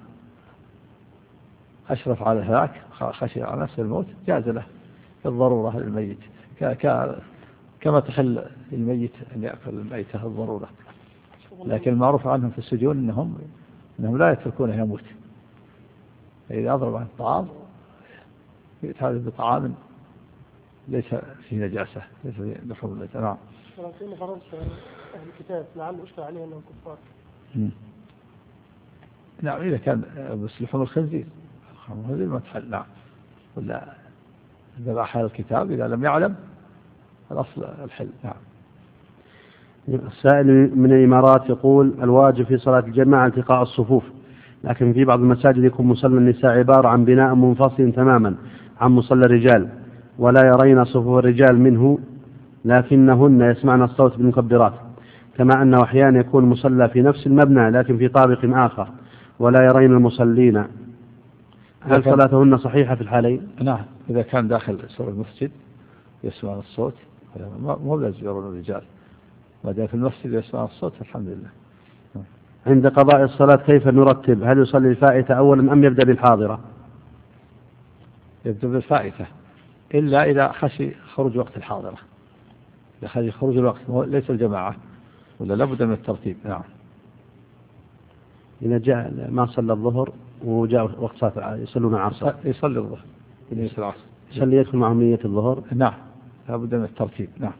أشرف على ذاك خشي على نفسه الموت جاز له الضرورة للميت، كما تحل الميت أن يأكل الميتة الضرورة. لكن المعروف عنهم في السجون أنهم, إنهم لا يتركونه يموت، فإذا أضرب عن الطعام يتعرض بطعام ليس فيه نجاسة، ليس فيه لحوم الميتة. نعم. ولكن فرنسا أهل الكتاب لعل أشكى عليه أنهم كفار. نعم إذا كان بس لحوم الخنزير، لحوم الخنزير ما تحل. نعم. ولا ذبح أهل الكتاب إذا لم يعلم الأصل الحل. نعم. السائل من الإمارات يقول: الواجب في صلاة الجماعة التقاء الصفوف، لكن في بعض المساجد يكون مصلى النساء عبارة عن بناء منفصل تماما عن مصلى الرجال، ولا يرين صفوف الرجال منه، لكنهن يسمعن الصوت بالمكبرات، كما أنه أحيانا يكون مصلى في نفس المبنى لكن في طابق آخر ولا يرين المصلين، هل صلاتهن صحيحة في الحالين؟ نعم. إذا كان داخل سور المسجد يسمع الصوت مو لازم يرون الرجال، ما دام في المسجد يسمع الصوت الحمد لله. عند قضاء الصلاة كيف نرتب؟ هل يصلي الفائتة أولا أم يبدأ بالحاضرة؟ يبدأ بالفائتة إلا إذا خشي خروج وقت الحاضرة، إذا خشي خروج الوقت ليس الجماعة ولا لابد من الترتيب. نعم. إذا جاء ما صلى الظهر وجاء وقت صلاة يصلون العصر، يصلي الظهر يصلي العصر، يصلي يدخل معهم نية الظهر. نعم لابد من الترتيب. نعم.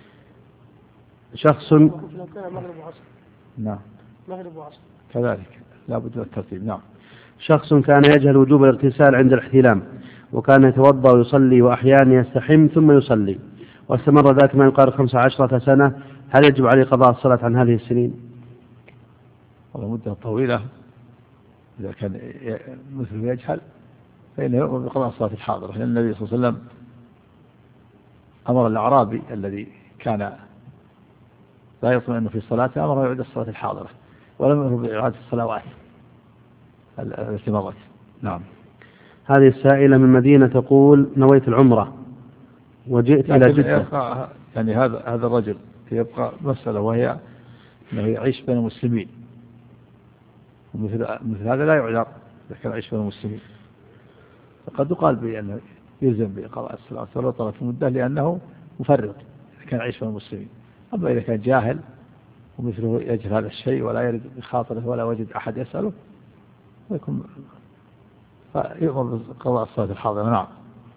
شخص مغرب وعصر. نعم. مغرب وعصر كذلك لابد من الترتيب. نعم. شخص كان يجهل وجوب الاغتسال عند الاحتلام، وكان يتوضأ ويصلي وأحيانا يستحم ثم يصلي، واستمر ذلك ما يقارب خمس عشرة سنة، هل يجب عليه قضاء الصلاة عن هذه السنين؟ والله مدة طويلة، إذا كان مثل يجهل فإنه يؤمر بقضاء الصلاة الحاضرة، لأن النبي صلى الله عليه وسلم أمر الأعرابي الذي كان لا يطمئن في صلاته أمره يعيد الصلاة الحاضرة، ولم يأمر بإعادة الصلوات التي مضت. نعم. هذه السائلة من مدينة تقول: نويت العمرة وجئت إلى جدة. يعني هذا هذا الرجل يبقى مسألة، وهي أنه يعيش بين المسلمين، ومثل مثل هذا لا يعذر إذا كان يعيش بين المسلمين، فقد يقال بأنه يلزم بقضاء الصلاة ولو طالت المدة لأنه مفرط إذا كان يعيش بين المسلمين. أما إذا كان جاهل ومثله يجهل هذا الشيء ولا يرد بخاطره ولا وجد أحد يسأله يكون فيؤمر بقضاء الصلاة الحاضرة. نعم.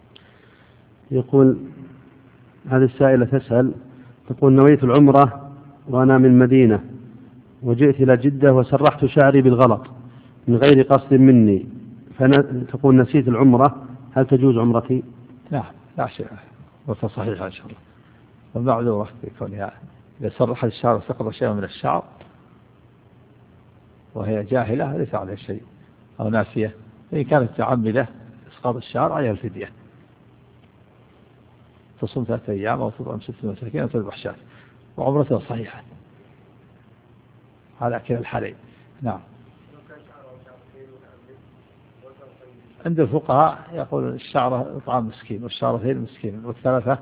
يقول هذه السائلة تسأل تقول: نويت العمرة وأنا من مدينة وجئت إلى جدة وسرحت شعري بالغلط من غير قصد مني، فتقول نسيت العمرة، هل تجوز عمرتي؟ نعم لا شيء، عمرتها صحيحة إن شاء الله، والمعذورة بكونها إذا سرح الشعر وسقط شيئا من الشعر وهي جاهلة ليس عليها شيء أو ناسية، إن كانت متعمدة إسقاط الشعر عليها الفدية، تصوم ثلاثة أيام أو تطعم ستة مساكين أو تذبح شاة، وعمرتها صحيحة على كلا الحالين. نعم. عند الفقهاء يقول الشعرة إطعام مسكين، والشعرتين مسكين، والثلاثة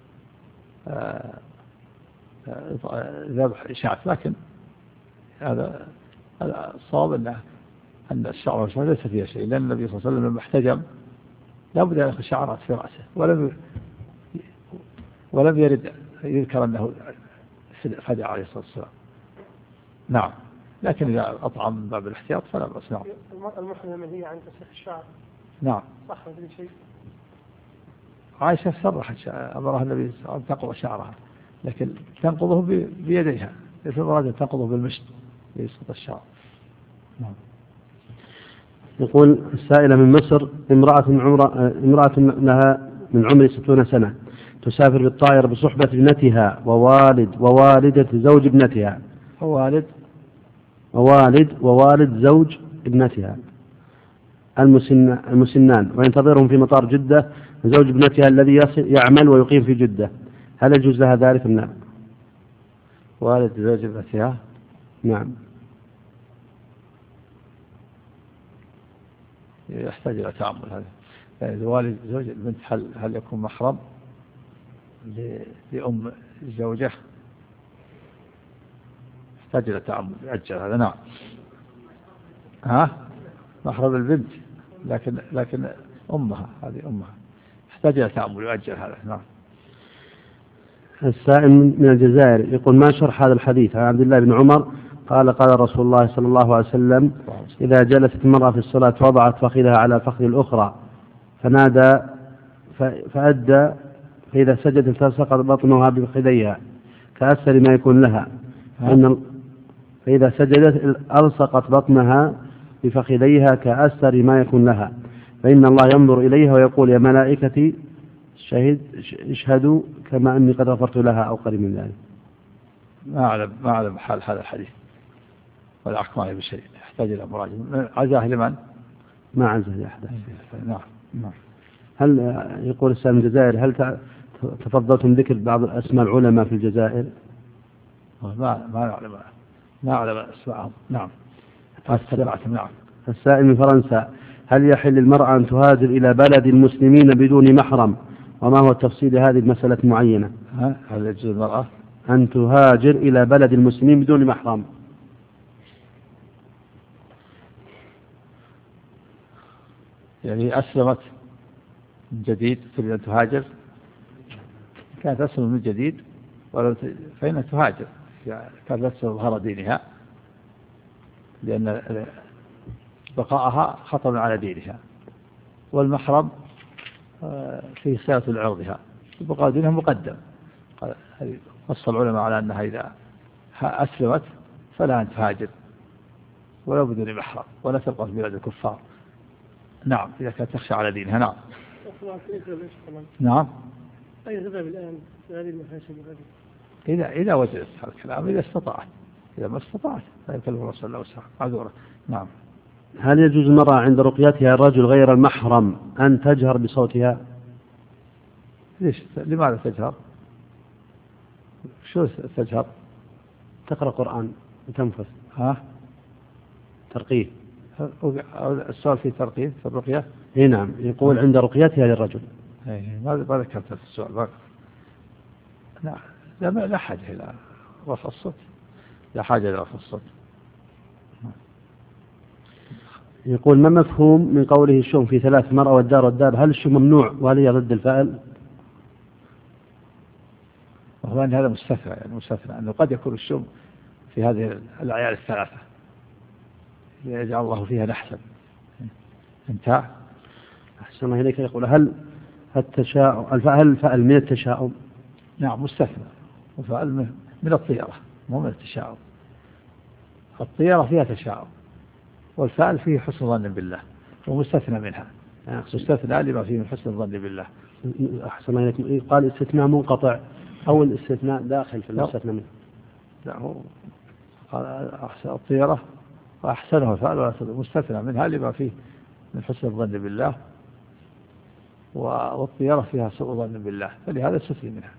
ذبح إشاعة. لكن هذا الصواب أن أن الشعر والشعر ليس فيها شيء، لأن النبي صلى الله عليه وسلم لما احتجم لا بد أن يأخذ شعرات في رأسه، ولم ولم يرد يذكر أنه فدع عليه الصلاة والسلام. نعم، لكن إذا أطعم من باب الاحتياط فلا بأس. نعم. المحرمة من هي عن تسريح الشعر. نعم. صح ما شيء. عائشة صرحت أمرها النبي أن تقض شعرها، لكن تنقضه بيديها، ليس المراد أن تنقضه بالمشط ليسقط الشعر. نعم. يقول السائلة من مصر: امرأة عمر امرأة لها من عمر ستون سنة تسافر بالطائرة بصحبة ابنتها ووالد ووالدة زوج ابنتها. ووالد ووالد ووالد زوج ابنتها المسن المسنان، وينتظرهم في مطار جدة زوج ابنتها الذي يعمل ويقيم في جدة. هل يجوز لها ذلك أم لا؟ والد زوج ابنتها. نعم. يحتاج إلى تأمل هذا. يعني والد زوج البنت هل هل يكون محرم لأم الزوجة؟ يحتاج إلى تأمل يؤجل هذا. نعم. ها محرم البنت، لكن لكن أمها، هذه أمها، يحتاج إلى تأمل يؤجل هذا. نعم. السائل من الجزائر يقول: ما شرح هذا الحديث عن عبد الله بن عمر قال قال رسول الله صلى الله عليه وسلم: إذا جلست المرأة في الصلاة وضعت فخذها على فخذ الأخرى فنادى فأدى، فإذا سجدت التصقت بطنها بفخذيها كأسر ما يكون لها، فإن فإذا سجدت ألصقت بطنها بفخذيها كأسر ما يكون لها، فإن الله ينظر إليها ويقول: يا ملائكتي شهد اشهدوا كما أني قد غفرت لها، أو قريب من ذلك. ما أعلم ما أعلم حال هذا الحديث ولا أحكمه بشيء، يحتاج إلى مراجعة. عزاه لمن؟ ما عزاه لأحد. نعم. نعم. هل يقول السائل من الجزائر: هل تفضلتم ذكر بعض أسماء العلماء في الجزائر؟ ما ما نعلم ما أعلم أسماءهم. نعم. أستبعتم. نعم. السائل من فرنسا: هل يحل المرأة أن تهاجر إلى بلد المسلمين بدون محرم؟ وما هو التفصيل لهذه المسألة معينة؟ هل يجوز المرأة أن تهاجر إلى بلد المسلمين بدون محرم؟ يعني أسلمت من جديد تريد أن تهاجر، كانت أسلمت من جديد فإنها تهاجر، كانت لا تظهر دينها، لأن بقاءها خطر على دينها، والمحرم في صيانة لعرضها، بقاء دينها مقدم. نص العلماء على أنها إذا أسلمت فلا أن تهاجر ولا بدون محرم ولا تبقى في بلاد الكفار. نعم، إذا كانت تخشى على دينها. نعم. نعم. أي ذهب الآن هذه المفاسد؟ إذا إذا وجدت هذا الكلام، إذا استطاعت، إذا ما استطاعت لا يكلف الله صلى الله عليه وسلم معذورة. نعم. هل يجوز المرأة عند رقيتها الرجل غير المحرم أن تجهر بصوتها؟ ليش؟ لماذا تجهر؟ شو تجهر؟ تقرأ قرآن وتنفس. ها؟ ترقيه. السؤال في ترقيه في الرقية؟ اي نعم، يقول عند رقيتها للرجل. اي ما ما ذكرت في السؤال بقى. لا لا لا حاجة إلى رفع الصوت، لا حاجة إلى رفع الصوت. يقول: ما مفهوم من قوله الشؤم في ثلاث مرأة والدار والداب؟ هل الشؤم ممنوع وهل هي ضد الفعل؟ وهو أن هذا مستثنى، يعني مستثنى أنه قد يكون الشؤم في هذه الأعياد الثلاثة يجعل الله فيها نحسا. انتهى. أحسن الله إليك. يقول: هل التشاؤم هل الفعل من التشاؤم؟ نعم مستثنى، وفعل من الطيرة مو من التشاؤم. الطيرة فيها تشاؤم، والفعل فيه حسن ظن بالله ومستثنى منها، مستثنى لما فيه من حسن الظن بالله. أحسن الله إليك. قال استثناء منقطع أو الاستثناء داخل في المستثنى منه؟ لا، هو قال أحسن الطيرة وأحسنها الفعل مستثنى منها لما فيه من حسن الظن بالله، والطيرة فيها سوء ظن بالله، فلهذا استثني منها،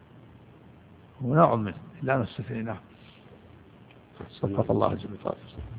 ونوع منه لا نستثني. نعم. صدق الله جل وعلا.